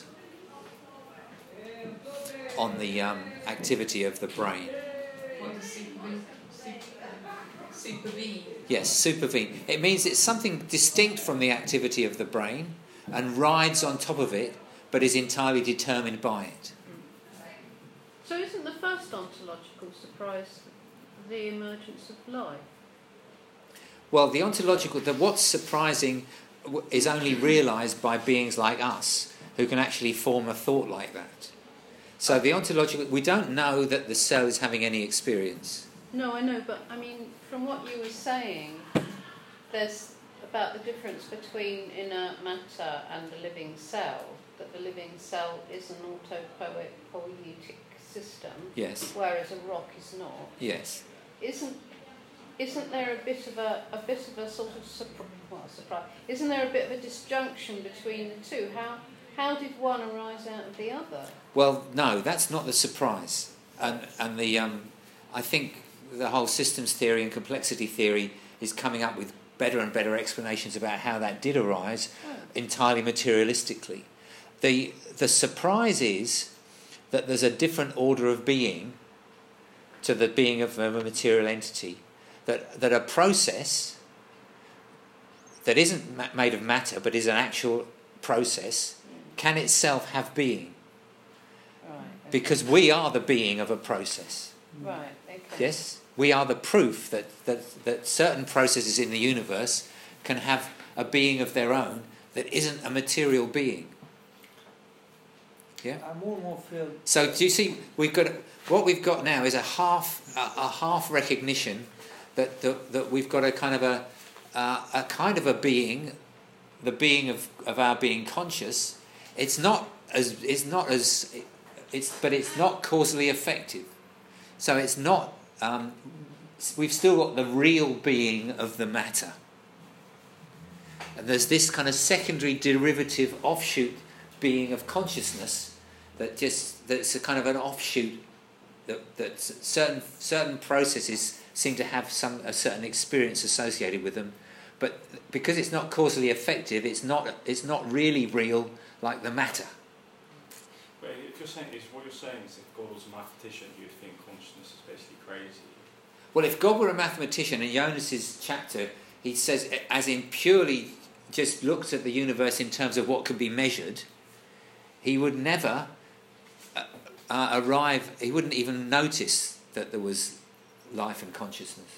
on the um, activity of the brain. What does supervene? Supervene? Yes, supervene. It means it's something distinct from the activity of the brain and rides on top of it, but is entirely determined by it. So isn't the first ontological surprise the emergence of life? Well, the ontological, the what's surprising is only realised by beings like us, who can actually form a thought like that. So the ontological, we don't know that the cell is having any experience. No, I know, but I mean, from what you were saying, there's about the difference between inert matter and the living cell, that the living cell is an autopoietic system, Yes. whereas a rock is not. Yes. Isn't isn't there a bit of a a bit of a sort of surprise? Well, surprise. Isn't there a bit of a disjunction between the two? How how did one arise out of the other? Well, no, that's not the surprise, and and the um, I think the whole systems theory and complexity theory is coming up with better and better explanations about how that did arise, Oh. entirely materialistically. The the surprise is that there's a different order of being to the being of a material entity. That that a process that isn't ma- made of matter but is an actual process can itself have being, Right. Okay. because we are the being of a process. Right. Okay. Yes, we are the proof that, that, that certain processes in the universe can have a being of their own that isn't a material being. Yeah. I more and more feel. So do you see? We've got what we've got now is a half a, a half recognition that, that that we've got a kind of a uh, a kind of a being, the being of, of our being conscious. It's not as it's not as it's but it's not causally effective. So it's not. Um, we've still got the real being of the matter, and there's this kind of secondary derivative offshoot being of consciousness that just that's a kind of an offshoot that that certain certain processes seem to have some a certain experience associated with them, but because it's not causally effective, it's not it's not really real like the matter. But if you're saying, if what you're saying is if God was a mathematician, you'd think consciousness is basically crazy. Well, if God were a mathematician, in Jonas's chapter, he says, as in purely just looks at the universe in terms of what can be measured, he would never uh, uh, arrive, he wouldn't even notice that there was life and consciousness.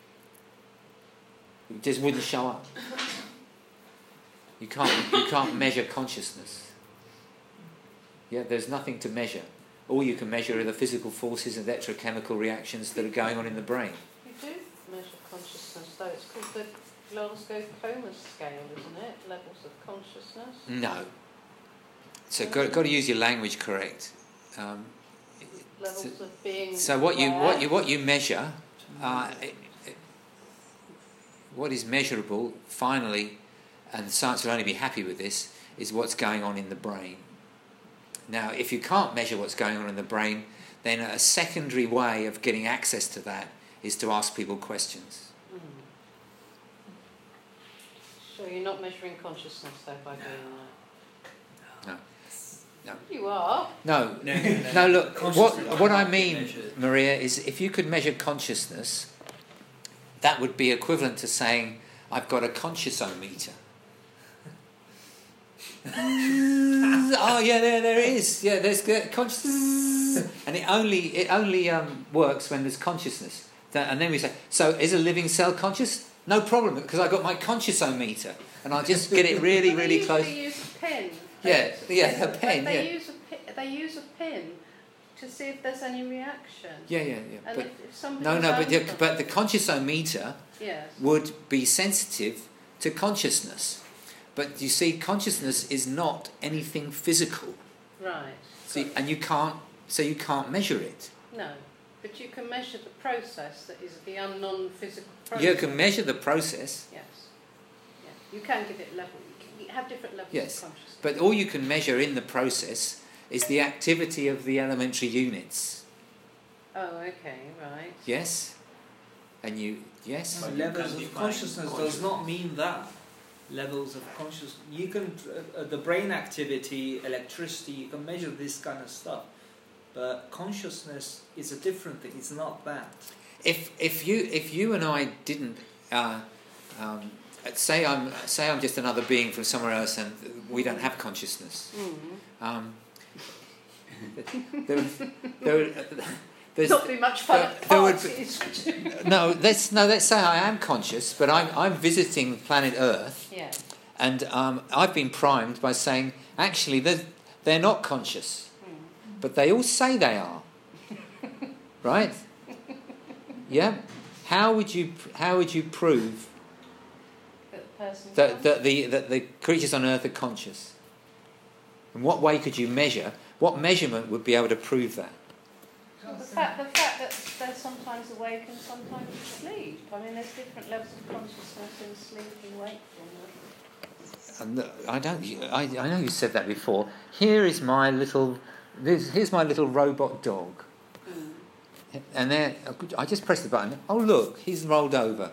It just wouldn't show up. You can't, you can't measure consciousness. Yeah, there's nothing to measure. All you can measure are the physical forces and electrochemical reactions that are going on in the brain. You do measure consciousness, though. It's called the Glasgow Coma scale, isn't it? Levels of consciousness. No. So got got to use your language correct. Um, Levels so, of being. so what you aware. what you what you measure, uh, it, it, what is measurable finally, and science will only be happy with this, is what's going on in the brain. Now, if you can't measure what's going on in the brain, then a secondary way of getting access to that is to ask people questions. Mm. So you're not measuring consciousness, though, by doing that? No. No. You are. No, No, no, no. no. Look, what Consciousness what I can't be mean, measured. Maria, is if you could measure consciousness, that would be equivalent to saying I've got a consciousometer. Oh yeah, there there is. Yeah, there's good consciousness, and it only it only um, works when there's consciousness. That, and then we say, so is a living cell conscious? No problem, because I've got my consciousometer, and I'll just get it really, Well, really they close. usually use a pin. Yeah, They- yeah, a pen, They yeah. use a pi- they use a pin to see if there's any reaction. Yeah, yeah, yeah. And But if, if somebody no, no, but the, sounds but the consciousometer yes. would be sensitive to consciousness. But you see, consciousness is not anything physical. Right. See, Got and you can't, so you can't measure it. it. No, but you can measure the process that is the non-physical process. You can measure the process, Yes. Yeah. You can give it level. You, can, you have different levels Yes, of consciousness. but all you can measure in the process is the activity of the elementary units. Oh, okay, right. Yes? And you, yes? But you Levels can of define consciousness does not mean that. Levels of consciousness. You can uh, uh, the brain activity, electricity. You can measure this kind of stuff, but consciousness is a different thing. It's not that. If if you if you and I didn't uh, um, say I'm say I'm just another being from somewhere else and we don't have consciousness. Mm. Um, there, there, there's, Not be much fun there- at there would be- parties. no, let's no. Let's say I am conscious, but I'm I'm visiting planet Earth, Yeah. and um, I've been primed by saying actually they're they're not conscious, Mm. but they all say they are, right? Yeah? How would you how would you prove That the person that, that the that the creatures on Earth are conscious? In what way could you measure? What measurement would be able to prove that? Well, the fact, the fact that they're sometimes awake and sometimes asleep. I mean, there's different levels of consciousness in sleep and wakefulness. And I don't. I, I know you said that before. Here is my little. This, here's my little robot dog. Mm. And there, I just press the button. Oh look, he's rolled over.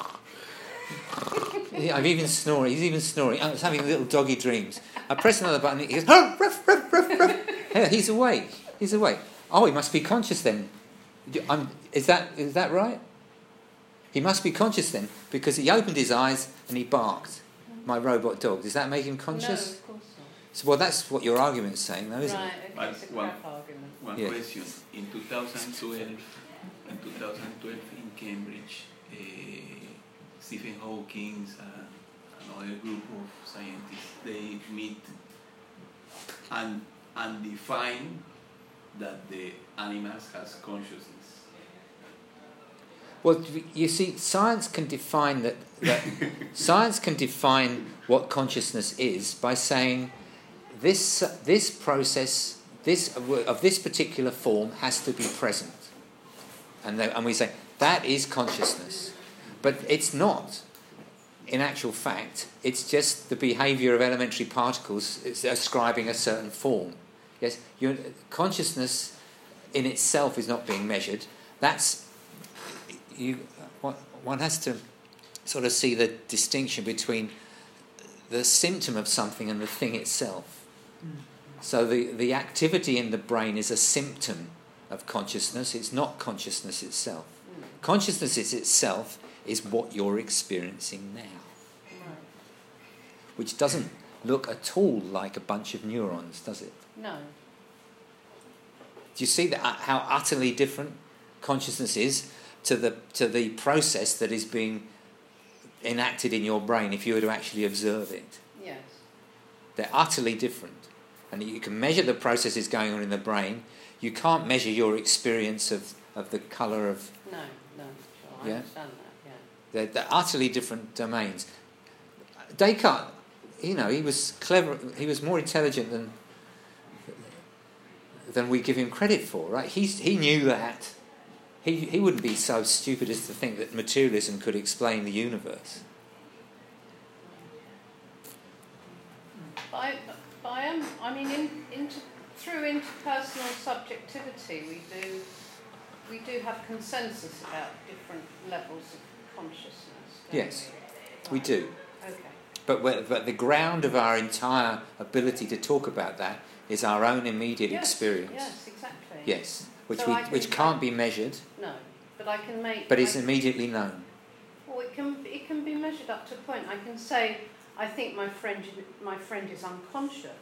I've even snoring. He's even snoring. I was having little doggy dreams. I press another button. He goes, oh, ruff, ruff, ruff, ruff. Yeah, he's awake. He's awake. Oh, he must be conscious then. I'm, is that is that right? He must be conscious then because he opened his eyes and he barked. My robot dog. Does that make him conscious? No, of course not. So, well, that's what your argument's saying, though, isn't Right, it? okay, it's a One- crap argument. One Yeah. question. In two thousand twelve, in two thousand twelve in Cambridge, uh, Stephen Hawking and another group of scientists, they meet and, and define that the animals has consciousness. Well, you see, science can define that. that science can define what consciousness is by saying this this process this of this particular form has to be present, and they, and we say that is consciousness, but it's not. In actual fact, it's just the behaviour of elementary particles ascribing a certain form. Yes, your consciousness in itself is not being measured. That's you. One has to sort of see the distinction between the symptom of something and the thing itself. Mm. So the, the activity in the brain is a symptom of consciousness. It's not consciousness itself. Mm. Consciousness is itself is what you're experiencing now, Right. which doesn't look at all like a bunch of neurons, does it? No. Do you see that, how utterly different consciousness is to the to the process that is being enacted in your brain if you were to actually observe it? Yes. They're utterly different. And you can measure the processes going on in the brain. You can't measure your experience of, of the colour of... No, no, sure, I Yeah? understand that, yeah. They're, they're utterly different domains. Descartes, you know, he was clever, he was more intelligent than than we give him credit for, right? He's, he knew that. He, he wouldn't be so stupid as to think that materialism could explain the universe. But I, but I am, I mean, in, into, through interpersonal subjectivity, we do, we do have consensus about different levels of consciousness. don't Yes, we? we do. Okay. But, we're- but the ground of our entire ability to talk about that is our own immediate Yes, experience. Yes, exactly. Yes, which So we I can- which can't be measured, No, but I can make. but it's I, immediately known. well, it can it can be measured up to a point. I can say, I think my friend my friend is unconscious.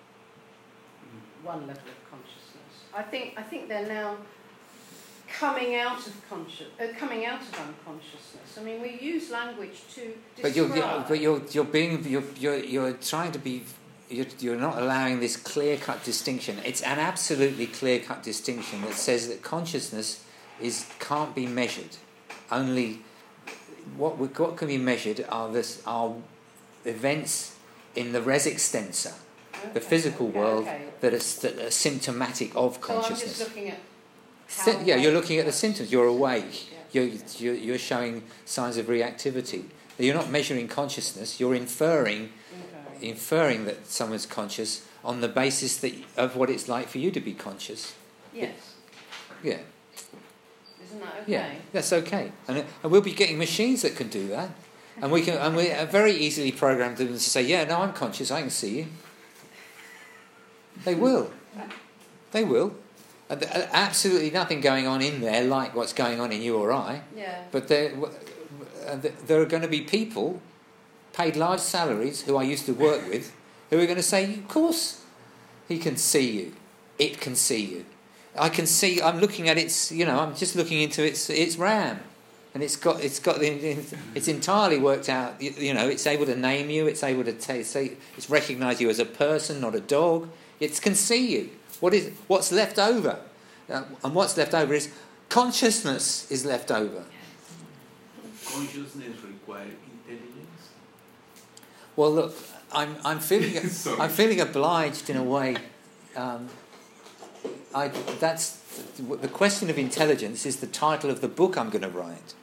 One level of consciousness. I think I think they're now coming out of conscious, uh, coming out of unconsciousness. I mean, we use language to describe. But you're, you're but you're you're being you're you're, you're trying to be. You're, you're not allowing this clear-cut distinction. It's an absolutely clear-cut distinction that says that consciousness is can't be measured. Only what we, what can be measured are this are events in the res extensa, Okay, the physical okay, world okay. that are, that are symptomatic of So I'm consciousness. just looking at. Sy- how yeah, you're awake looking at the you are. symptoms. You're awake. Yeah. You're, you're you're showing signs of reactivity. You're not measuring consciousness. You're inferring. Okay. inferring that someone's conscious on the basis that of what it's like for you to be conscious. Yes. Yeah, Isn't that okay? yeah, that's okay. And, and we'll be getting machines that can do that, and we can and we are very easily programmed them to say, "Yeah, no, I'm conscious. I can see you." They will. They will. And th- absolutely nothing going on in there like what's going on in you or I. Yeah. But there, w- uh, th- there are going to be people paid large salaries who I used to work with who are going to say, of course he can see you, it can see you, I can see, I'm looking at its, you know, I'm just looking into its its RAM, and it's got it's got the, it's entirely worked out, you, you know, it's able to name you, it's able to t- say, it's recognise you as a person, not a dog, it can see you. What is what's left over, uh, and what's left over is consciousness is left over. Consciousness requires intelligence. Well, look, I'm I'm feeling Sorry. I'm feeling obliged in a way. Um, I that's the question of intelligence is the title of the book I'm going to write.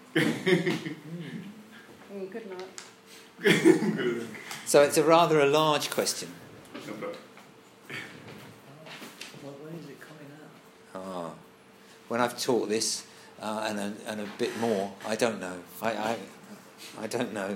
Mm, good night. So it's a rather a large question. No problem. Well, when is it coming out? Ah, when I've taught this uh, and a, and a bit more, I don't know. I I, I don't know.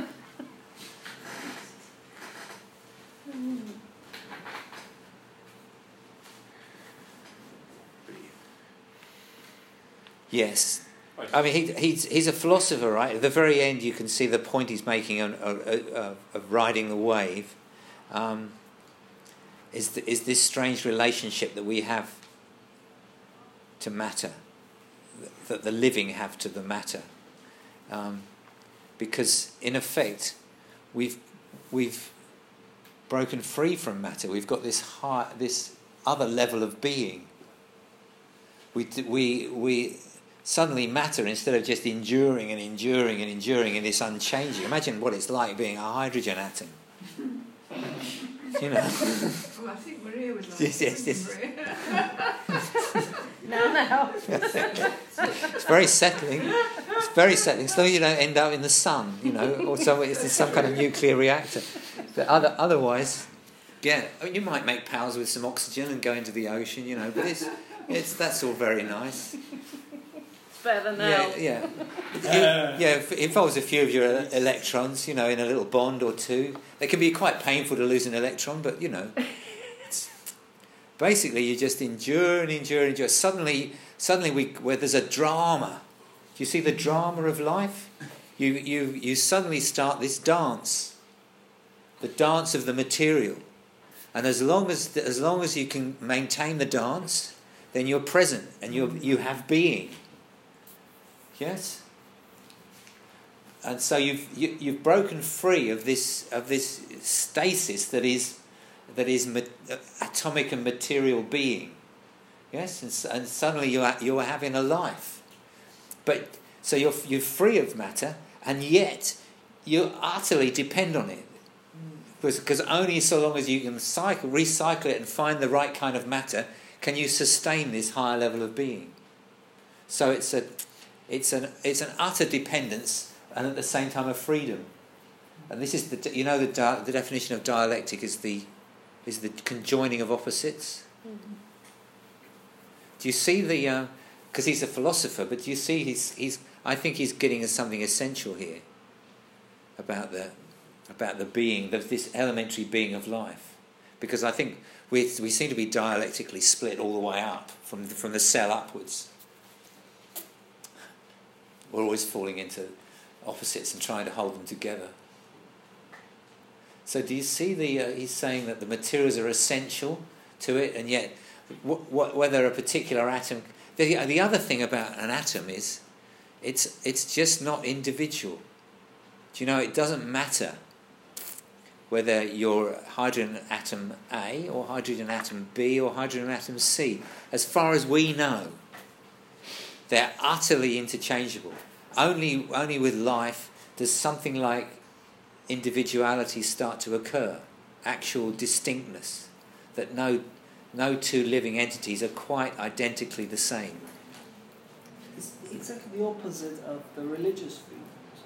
Yes. I mean, he, he's he's a philosopher, right? At the very end, you can see the point he's making on, of, of, of riding the wave. Um, is the, is this strange relationship that we have to matter, that the living have to the matter, um, because in effect, we've we've broken free from matter. We've got this high, this other level of being. We we we. Suddenly matter, instead of just enduring and enduring and enduring in this unchanging. Imagine what it's like being a hydrogen atom. You know. Well, I think Maria would like Yes, to. yes, yes. Now, now. It's very settling. It's very settling. As long as you don't end up in the sun, you know, or some, it's in some kind of nuclear reactor. But other, otherwise, yeah, I mean, you might make pals with some oxygen and go into the ocean, you know, but it's, it's that's all very nice. Better than Yeah, now. yeah. You- yeah, if it involves a few of your electrons, you know, in a little bond or two. It can be quite painful to lose an electron, but, you know, it's basically you just endure and endure and endure. Suddenly, suddenly we, where there's a drama. Do you see the drama of life? You, you, you suddenly start this dance, the dance of the material. And as long as, as long as you can maintain the dance, then you're present and you you have being. Yes, and so you've you, you've broken free of this of this stasis that is that is ma- atomic and material being. Yes, and, and suddenly you're you're having a life, but so you're you're free of matter, and yet you utterly depend on it, because because only so long as you can cycle recycle it and find the right kind of matter can you sustain this higher level of being. So it's a It's an it's an utter dependence, and at the same time a freedom. And this is the you know the di- the definition of dialectic is the is the conjoining of opposites. Mm-hmm. Do you see the because uh, he's a philosopher, but do you see he's he's I think he's getting us something essential here about the about the being, the, this elementary being of life, because I think we we seem to be dialectically split all the way up from the, from the cell upwards. We're always falling into opposites and trying to hold them together. So do you see the? Uh, he's saying that the materials are essential to it, and yet w- w- whether a particular atom. The, the other thing about an atom is, it's it's just not individual. Do you know? It doesn't matter whether you're hydrogen atom A or hydrogen atom B or hydrogen atom C. As far as we know, they're utterly interchangeable. Only, only with life does something like individuality start to occur, actual distinctness, that no, no two living entities are quite identically the same. It's exactly the opposite of the religious view.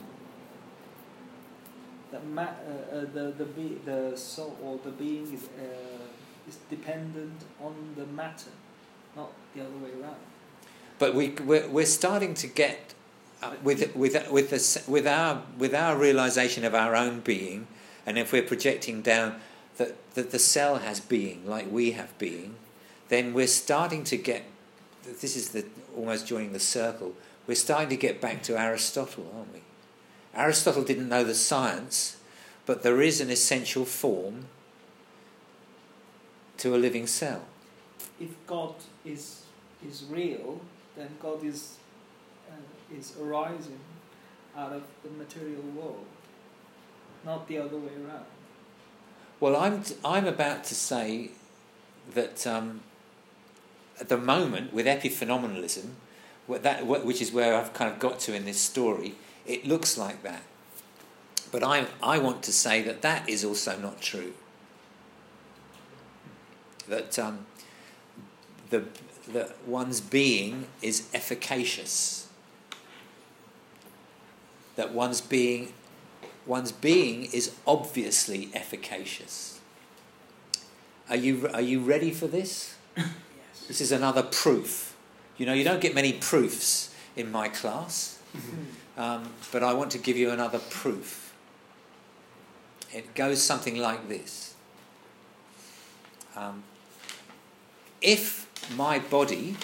That ma- uh, uh, the the be- the soul or the being is uh, is dependent on the matter, not the other way around. But we we're, we're starting to get uh, with with with the, with our with our realization of our own being, and if we're projecting down that that the cell has being like we have being, then we're starting to get. This is the almost joining the circle. We're starting to get back to Aristotle, aren't we? Aristotle didn't know the science, but there is an essential form to a living cell. If God is is real, then God is uh, is arising out of the material world, not the other way around. Well, I'm t- I'm about to say that um, at the moment with epiphenomenalism, what that, what, which is where I've kind of got to in this story, it looks like that. But I, I want to say that that is also not true. That um, the, the one's being is efficacious. That one's being, one's being is obviously efficacious. Are you are you ready for this? Yes. This is another proof. You know, you don't get many proofs in my class, um, but I want to give you another proof. It goes something like this. Um, if my body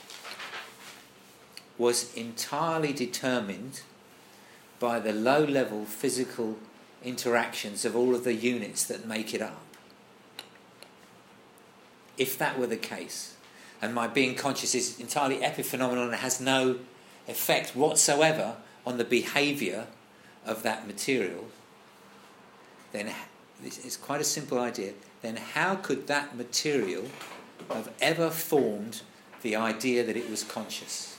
was entirely determined by the low-level physical interactions of all of the units that make it up, if that were the case, and my being conscious is entirely epiphenomenal and has no effect whatsoever on the behaviour of that material, then it's quite a simple idea. Then how could that material have ever formed the idea that it was conscious?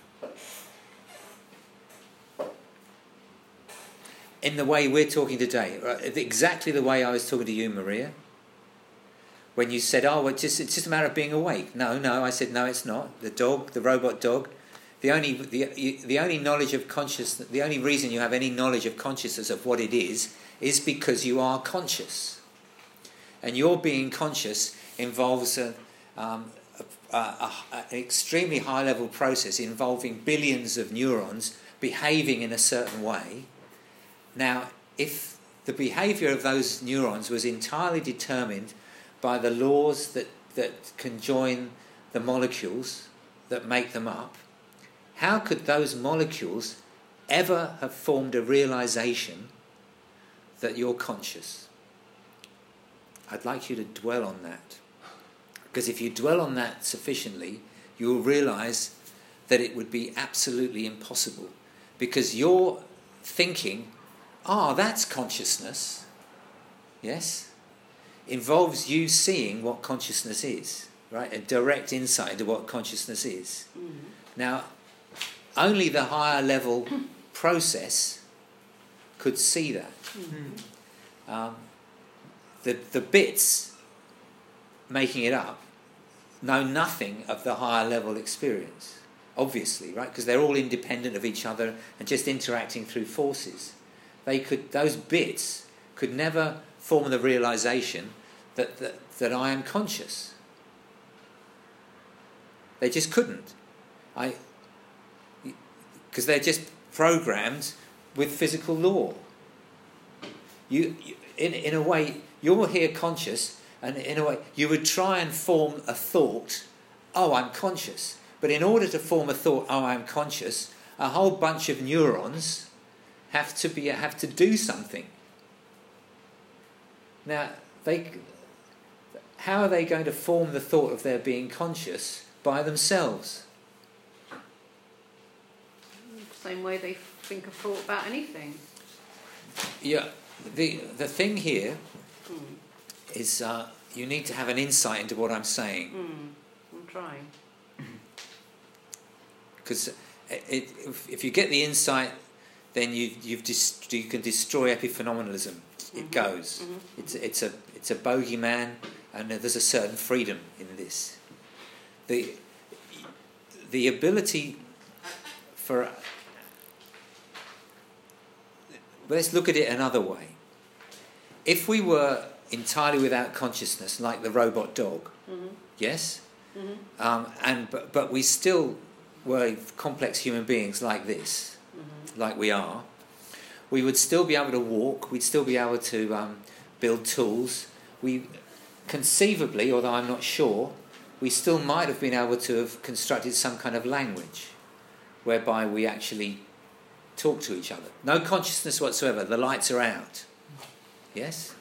In the way we're talking today, right? Exactly the way I was talking to you, Maria, when you said, oh, well, it's just, it's just a matter of being awake. No, no, I said, no, it's not. The dog, the robot dog, the only, the, the only knowledge of consciousness, the only reason you have any knowledge of consciousness of what it is, is because you are conscious. And your being conscious involves a, um, a, a, a, an extremely high-level process involving billions of neurons behaving in a certain way. Now, if the behaviour of those neurons was entirely determined by the laws that, that conjoin the molecules that make them up, how could those molecules ever have formed a realisation that you're conscious? I'd like you to dwell on that. Because if you dwell on that sufficiently, you will realise that it would be absolutely impossible. Because you're thinking, ah, that's consciousness, yes, involves you seeing what consciousness is, right? A direct insight into what consciousness is. Mm-hmm. Now, only the higher level process could see that. Mm-hmm. Um, the the bits making it up know nothing of the higher level experience, obviously, right? Because they're all independent of each other and just interacting through forces. They could, those bits could never form the realisation that, that that I am conscious. They just couldn't. I, because they're just programmed with physical law. You, you in in a way, you're here conscious, and in a way, you would try and form a thought. Oh, I'm conscious. But in order to form a thought, oh, I'm conscious, a whole bunch of neurons have to be have to do something. Now, they, how are they going to form the thought of their being conscious by themselves? Same way they think a thought about anything. Yeah, the the thing here mm. is uh, you need to have an insight into what I'm saying. Mm. I'm trying. Because if, if you get the insight, then you you've dist- you can destroy epiphenomenalism. It mm-hmm. goes. Mm-hmm. It's it's a it's a bogeyman, and there's a certain freedom in this. The the ability for. Let's look at it another way. If we were entirely without consciousness, like the robot dog, mm-hmm. yes, mm-hmm. um, and but but we still were complex human beings like this, mm-hmm. like we are, we would still be able to walk, we'd still be able to um, build tools. We conceivably, although I'm not sure, we still might have been able to have constructed some kind of language whereby we actually talk to each other. No consciousness whatsoever. The lights are out. Yes?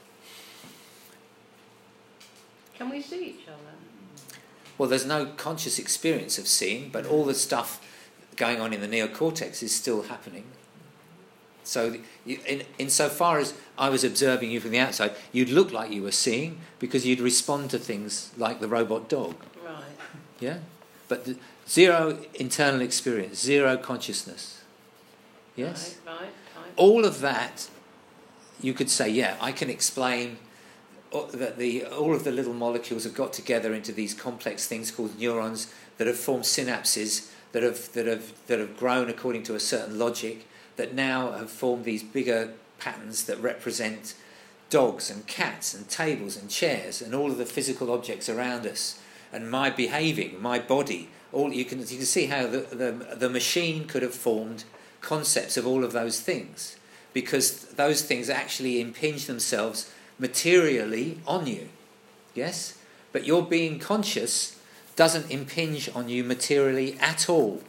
Can we see each other? Well, there's no conscious experience of seeing, but all the stuff going on in the neocortex is still happening. So, you, in insofar as I was observing you from the outside, you'd look like you were seeing because you'd respond to things like the robot dog. Right. Yeah? but the zero internal experience, zero consciousness. Yes? Right, right, right. All of that, you could say, yeah, I can explain that the all of the little molecules have got together into these complex things called neurons that have formed synapses that have that have that have grown according to a certain logic, that now have formed these bigger patterns that represent dogs and cats and tables and chairs and all of the physical objects around us, and my behaving, my body. All you can you can see how the the, the machine could have formed concepts of all of those things, because those things actually impinge themselves materially on you. Yes? But your being conscious doesn't impinge on you materially at all.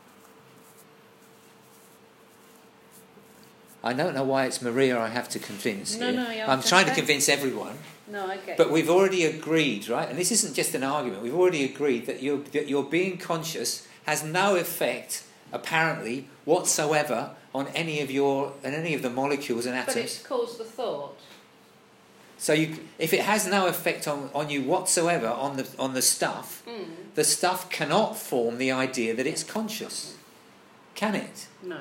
I don't know why it's Maria I have to convince No, here. no, you're I'm trying to okay. convince everyone. No, I get But you. we've already agreed, right? And this isn't just an argument. We've already agreed that your that your being conscious has no effect, apparently, whatsoever on any of your on any of the molecules and But atoms. it's caused the thought. So you, if it has no effect on, on you whatsoever on the on the stuff, Mm. the stuff cannot form the idea that it's conscious. Can it? No.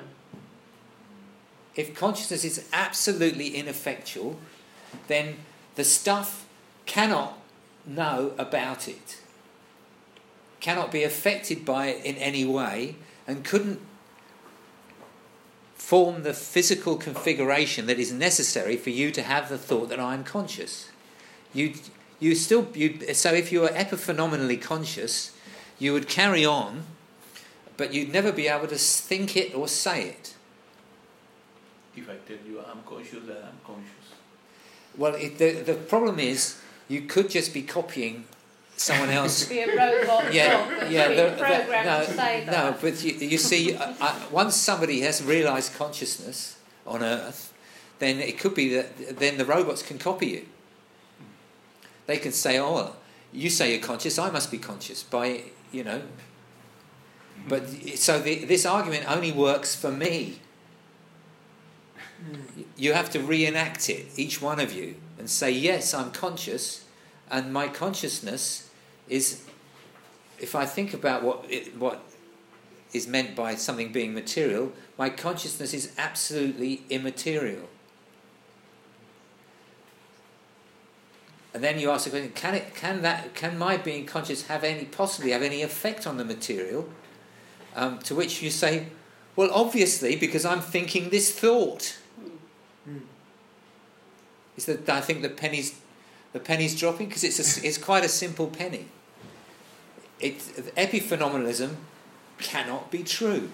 If consciousness is absolutely ineffectual, then the stuff cannot know about it, cannot be affected by it in any way, and couldn't form the physical configuration that is necessary for you to have the thought that I'm conscious. You, you still, you. So if you were epiphenomenally conscious, you would carry on, but you'd never be able to think it or say it. If I tell you I'm conscious, that I'm conscious. Well, it, the the problem is you could just be copying someone else. Be a robot Yeah, dog that's yeah. been the- the- programmed no, to say that. no, but you, you see, uh, uh, once somebody has realised consciousness on Earth, then it could be that then the robots can copy you. They can say, "Oh, you say you're conscious, I must be conscious." By you know, but so the, this argument only works for me. You have to reenact it, each one of you, and say, yes, I'm conscious, and my consciousness is, if I think about what it, what is meant by something being material, my consciousness is absolutely immaterial. And then you ask the question, can it, can that, can my being conscious have any, possibly have any effect on the material? Um, to which you say, well, obviously, because I'm thinking this thought. Mm. Is that I think the penny's the penny's dropping because it's a, it's quite a simple penny. It epiphenomenalism cannot be true.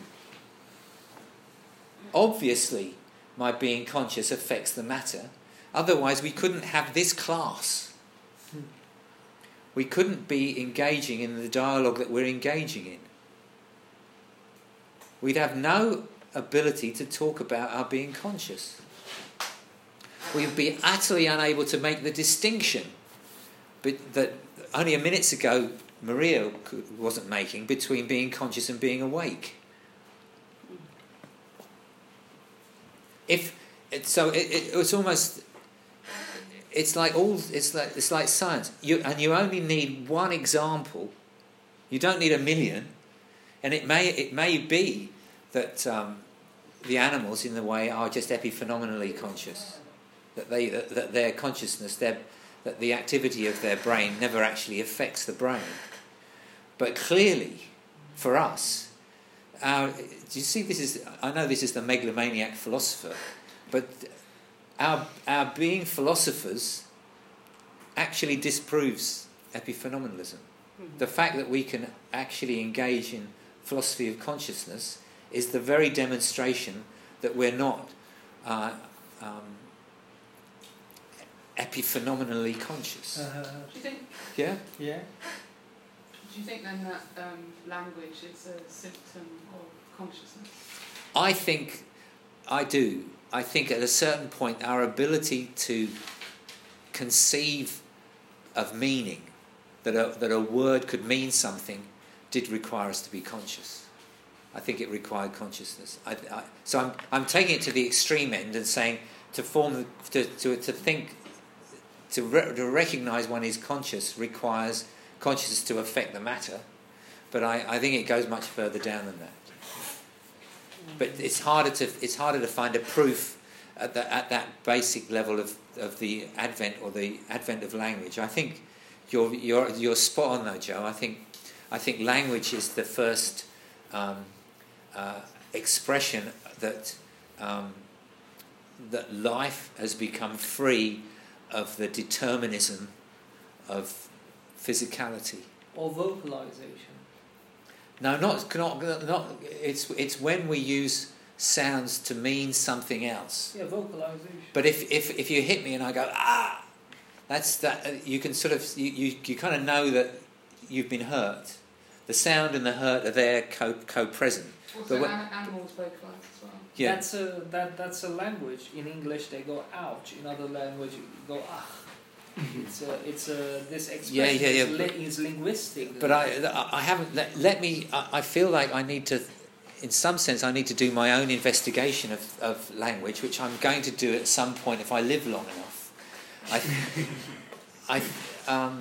Obviously, my being conscious affects the matter. Otherwise, we couldn't have this class. We couldn't be engaging in the dialogue that we're engaging in. We'd have no ability to talk about our being conscious. We'd be utterly unable to make the distinction but that only a minute ago Maria wasn't making between being conscious and being awake. If it, so, it, it, it's almost it's like all it's like it's like science. You and you only need one example. You don't need a million, and it may it may be that um, the animals, in the way, are just epiphenomenally conscious. That they that, that their consciousness, their that the activity of their brain never actually affects the brain. But clearly, for us, our, do you see? This is I know this is the megalomaniac philosopher, but our our being philosophers actually disproves epiphenomenalism. Mm-hmm. The fact that we can actually engage in philosophy of consciousness is the very demonstration that we're not uh, um, epiphenomenally conscious. Uh, Do you think? Yeah? yeah. Do you think then that um, language is a symptom of consciousness? I think I do. I think at a certain point our ability to conceive of meaning, that a, that a word could mean something, did require us to be conscious. I think it required consciousness. I, I, so I'm I'm taking it to the extreme end and saying to form to to, to think to re, to recognise one is conscious requires consciousness to affect the matter, but I, I think it goes much further down than that. But it's harder to it's harder to find a proof at the, at that basic level of, of the advent or the advent of language. I think you're you're you're spot on though, Joe. I think I think language is the first um, uh, expression that um, that life has become free of the determinism of physicality. Or vocalization. No, not not not. It's it's when we use sounds to mean something else. Yeah, vocalization. But if if, if you hit me and I go ah, that's that. You can sort of you, you, you kind of know that you've been hurt. The sound and the hurt are there co co present. Also, when, an- animals vocalise as well. Yeah, That's a that that's a language. In English, they go ouch. In other language, you go ah. It's a, it's a, this expression Yeah, yeah, yeah. Is, li- is linguistic. but I I haven't let, let me. I, I feel like I need to, in some sense, I need to do my own investigation of, of language, which I'm going to do at some point if I live long enough. I, I, um,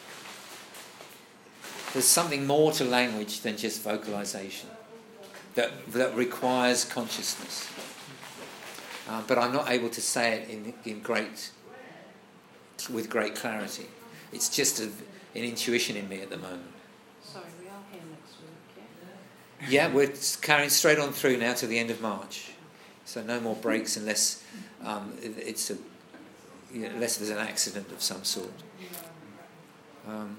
there's something more to language than just vocalization that that requires consciousness. Uh, but I'm not able to say it in in great with great clarity. It's just a, an intuition in me at the moment. Sorry, we are here next week, yeah? Yeah, we're carrying straight on through now to the end of March, so no more breaks unless um, it, it's a you know, unless there's an accident of some sort. Um,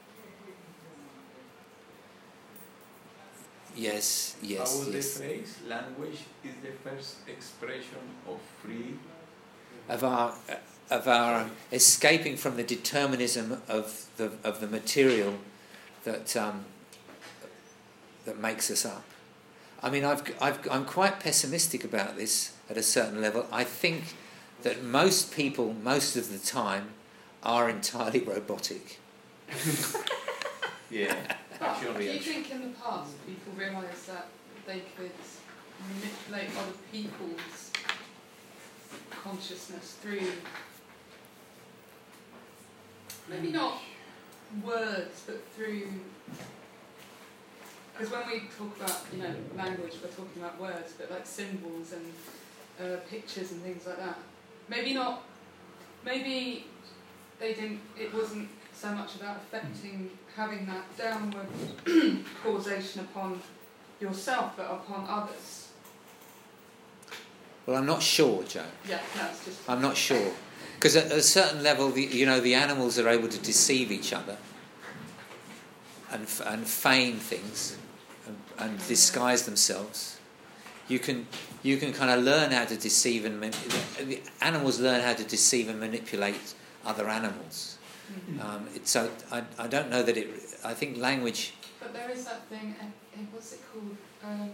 yes, yes, How would yes. the phrase language is the first expression of free? Of our of our escaping from the determinism of the of the material that um, that makes us up. I mean, I've, I've, I'm quite pessimistic about this at a certain level. I think that most people, most of the time, are entirely robotic. Yeah. But do you think in the past people realised that they could manipulate other people's consciousness through maybe not words, but through, because when we talk about, you know, language, we're talking about words, but like symbols and uh, pictures and things like that. Maybe not, maybe they didn't, it wasn't so much about affecting, having that downward causation upon yourself, but upon others. Well, I'm not sure, Joe. Yeah, no, it's just... I'm not sure. Because at a certain level, the, you know, the animals are able to deceive each other and and feign things and, and disguise themselves. You can you can kind of learn how to deceive and man- the animals learn how to deceive and manipulate other animals. Um, it, so I I don't know that it. I think language. But there is that thing. Uh, what's it called? Um,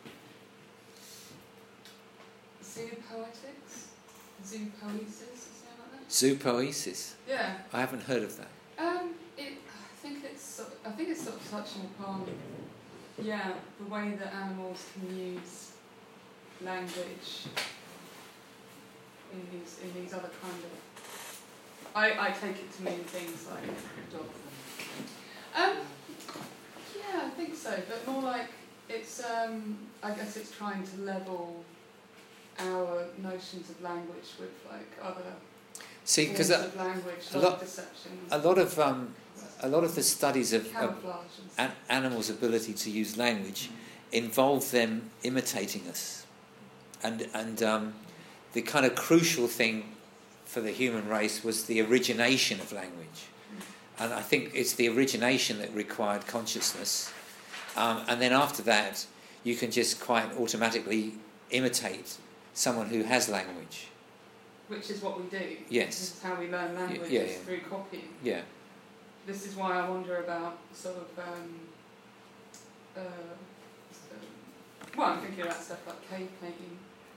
Zoopoetics, zoopoesis, something like that. Zoopoesis. Yeah. I haven't heard of that. Um, it. I think it's. sort- I think it's sort of touching upon, yeah, the way that animals can use language in these in these other kind of. I I take it to mean things like dog. Um. Yeah, I think so, but more like it's. Um. I guess it's trying to level our notions of language with like other See, because forms a, of language, a like lot- deception, a lot of um, a lot of the studies of, of camouflage, and stuff. an animals' ability to use language involve them imitating us, and and um, the kind of crucial thing for the human race was the origination of language, and I think it's the origination that required consciousness, um, and then after that you can just quite automatically imitate someone who has language. Which is what we do. Yes. This is how we learn language, yeah, is yeah. through copying. Yeah. This is why I wonder about sort of, um, uh, well, I'm thinking about stuff like cave painting.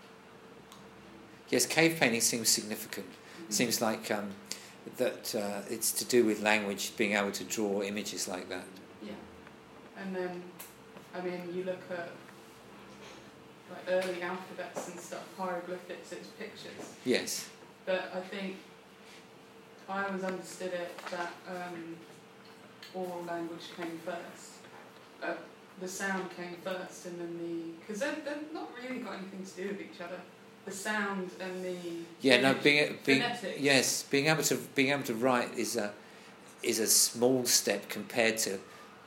Yes, cave painting seems significant. Mm-hmm. Seems like um, that uh, it's to do with language, being able to draw images like that. Yeah. And then, I mean, you look at like early alphabets and stuff, hieroglyphics, it's pictures. Yes. But I think I always understood it that um, oral language came first. uh, the sound came first, and then the because they're, they've not really got anything to do with each other. The sound and the yeah, no, being, being phonetics. yes, being able to being able to write is a is a small step compared to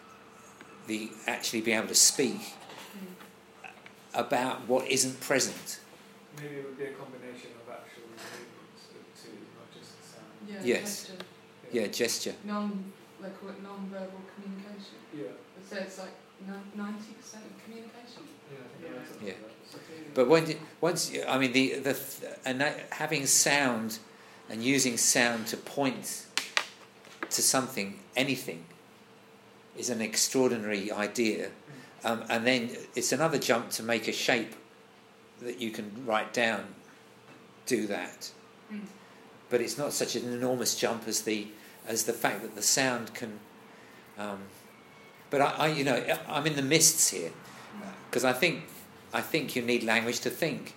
the actually being able to speak Mm. about what isn't present. Maybe it would be a combination of actual movements too, not just the sound. Yeah, Yes. gesture. Yeah, gesture. Non, they call it non-verbal communication. Yeah. So it's like ninety percent of communication. Yeah, I think that's something Yeah. like that. But when you- once you- I mean the the and that, having sound and using sound to point to something, anything, is an extraordinary idea. Um, and then it's another jump to make a shape that you can write down. Do that, Mm. but it's not such an enormous jump as the as the fact that the sound can. Um, but I, I, you know, I'm in the mists here because I think I think you need language to think.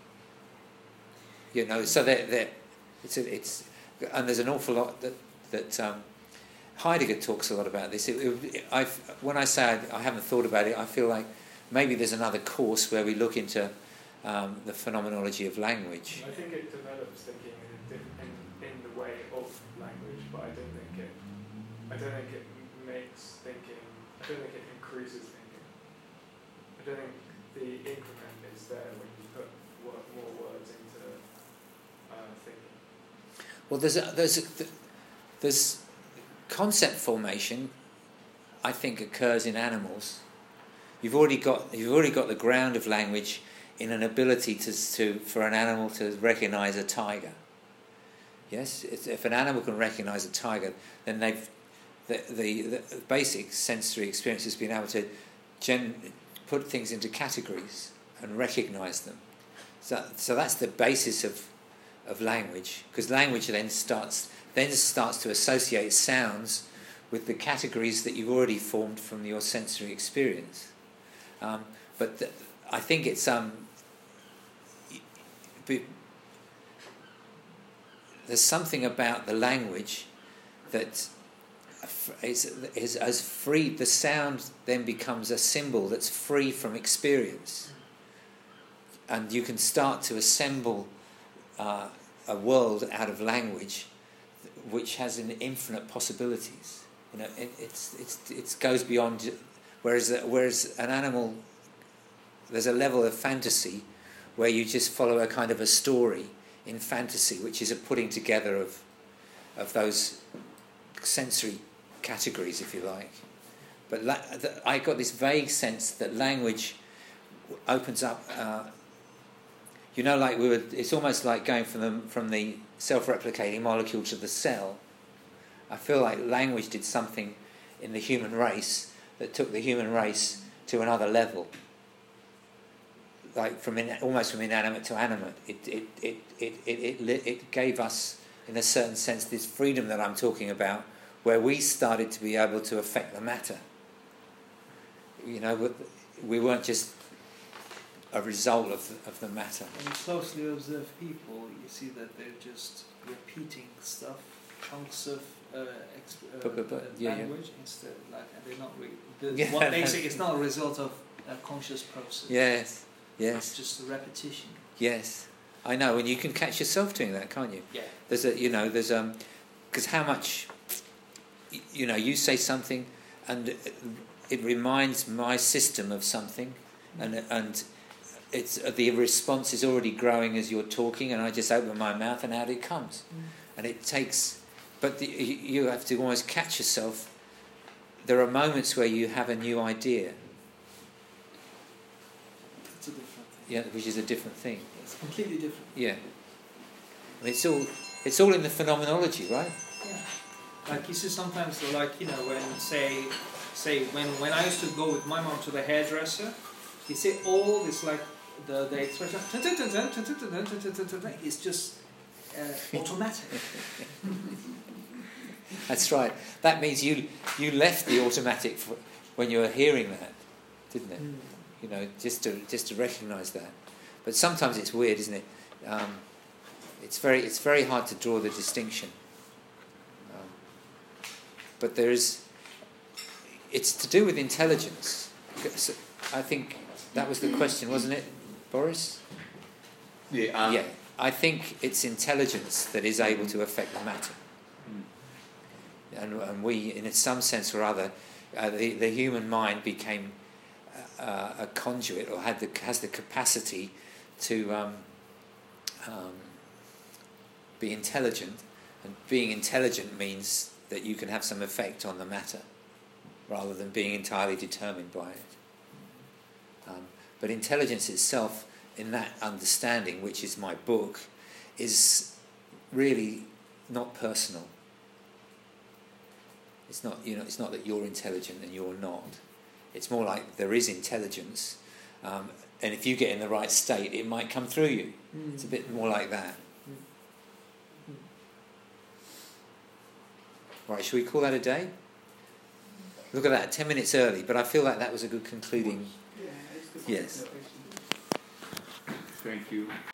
You know, so that that it's a, it's and there's an awful lot that that. Um, Heidegger talks a lot about this. It, it, I've, when I say I, I haven't thought about it, I feel like maybe there's another course where we look into um, the phenomenology of language. I think it develops thinking in, a diff- in, in the way of language, but I don't think it. I don't think it makes thinking. I don't think it increases thinking. I don't think the increment is there when you put word, more words into uh, thinking. Well, there's a, there's a, there's concept formation. I think occurs in animals. You've already got you've already got the ground of language in an ability to to for an animal to recognise a tiger. Yes, it's, if an animal can recognise a tiger, then they've the the, the basic sensory experience has been able to gen, put things into categories and recognise them. So so that's the basis of of language, because language then starts then starts to associate sounds with the categories that you've already formed from your sensory experience. Um, but th- I think it's um. Be, there's something about the language that is, is as free. The sound then becomes a symbol that's free from experience, and you can start to assemble uh, a world out of language, which has an infinite possibilities. You know, it, it's it's it goes beyond. Whereas whereas an animal, there's a level of fantasy where you just follow a kind of a story in fantasy, which is a putting together of of those sensory categories, if you like. But la- the, I got this vague sense that language opens up. Uh, you know, like we were. It's almost like going from the from the self-replicating molecule to the cell. I feel like language did something in the human race that took the human race to another level. Like from in, almost from inanimate to animate. It it it it it it, it, it gave us, in a certain sense, this freedom that I'm talking about, where we started to be able to affect the matter. You know, we weren't just a result of the, of the matter. When you closely observe people, you see that they're just repeating stuff, chunks of uh, exp- uh, But- but- but, uh, yeah, yeah. language instead, like, and they're not really. The, Yeah. What makes it? It's not a result of a conscious process. Yes, It's yes, just a repetition. yes. I know, and you can catch yourself doing that, can't you? Yeah. There's a, you know, there's um, because how much, y- you know, you say something, and it, it reminds my system of something, and and it's uh, the response is already growing as you're talking, and I just open my mouth, and out it comes, Mm. and it takes, but the, you you have to almost catch yourself. There are moments where you have a new idea, It's a different thing. yeah, which is a different thing. It's completely different. Yeah, and it's all it's all in the phenomenology, right? Yeah. Like you see sometimes, like, you know, when say, say when when I used to go with my mom to the hairdresser, you see all this, like the the expression. It's just uh, automatic. That's right. That means you you left the automatic for when you were hearing that, didn't it? Mm. You know, just to just to recognise that. But sometimes it's weird, isn't it? Um, it's very it's very hard to draw the distinction. Um, but there is. It's to do with intelligence. so I think that was the question, wasn't it, Boris? Yeah. Uh, yeah. I think it's intelligence that is able to affect the matter. Mm. And, and we, in some sense or other, uh, the, the human mind became uh, a conduit, or had the, has the capacity to um, um, be intelligent. And being intelligent means that you can have some effect on the matter, rather than being entirely determined by it. Um, but intelligence itself, in that understanding, which is my book, is really not personal. It's not, you know, it's not that you're intelligent and you're not. It's more like there is intelligence, um, and if you get in the right state, it might come through you. Mm. It's a bit more like that. Mm. Mm. Right, shall we call that a day? Look at that, ten minutes early, but I feel like that was a good concluding. Yes. Thank you.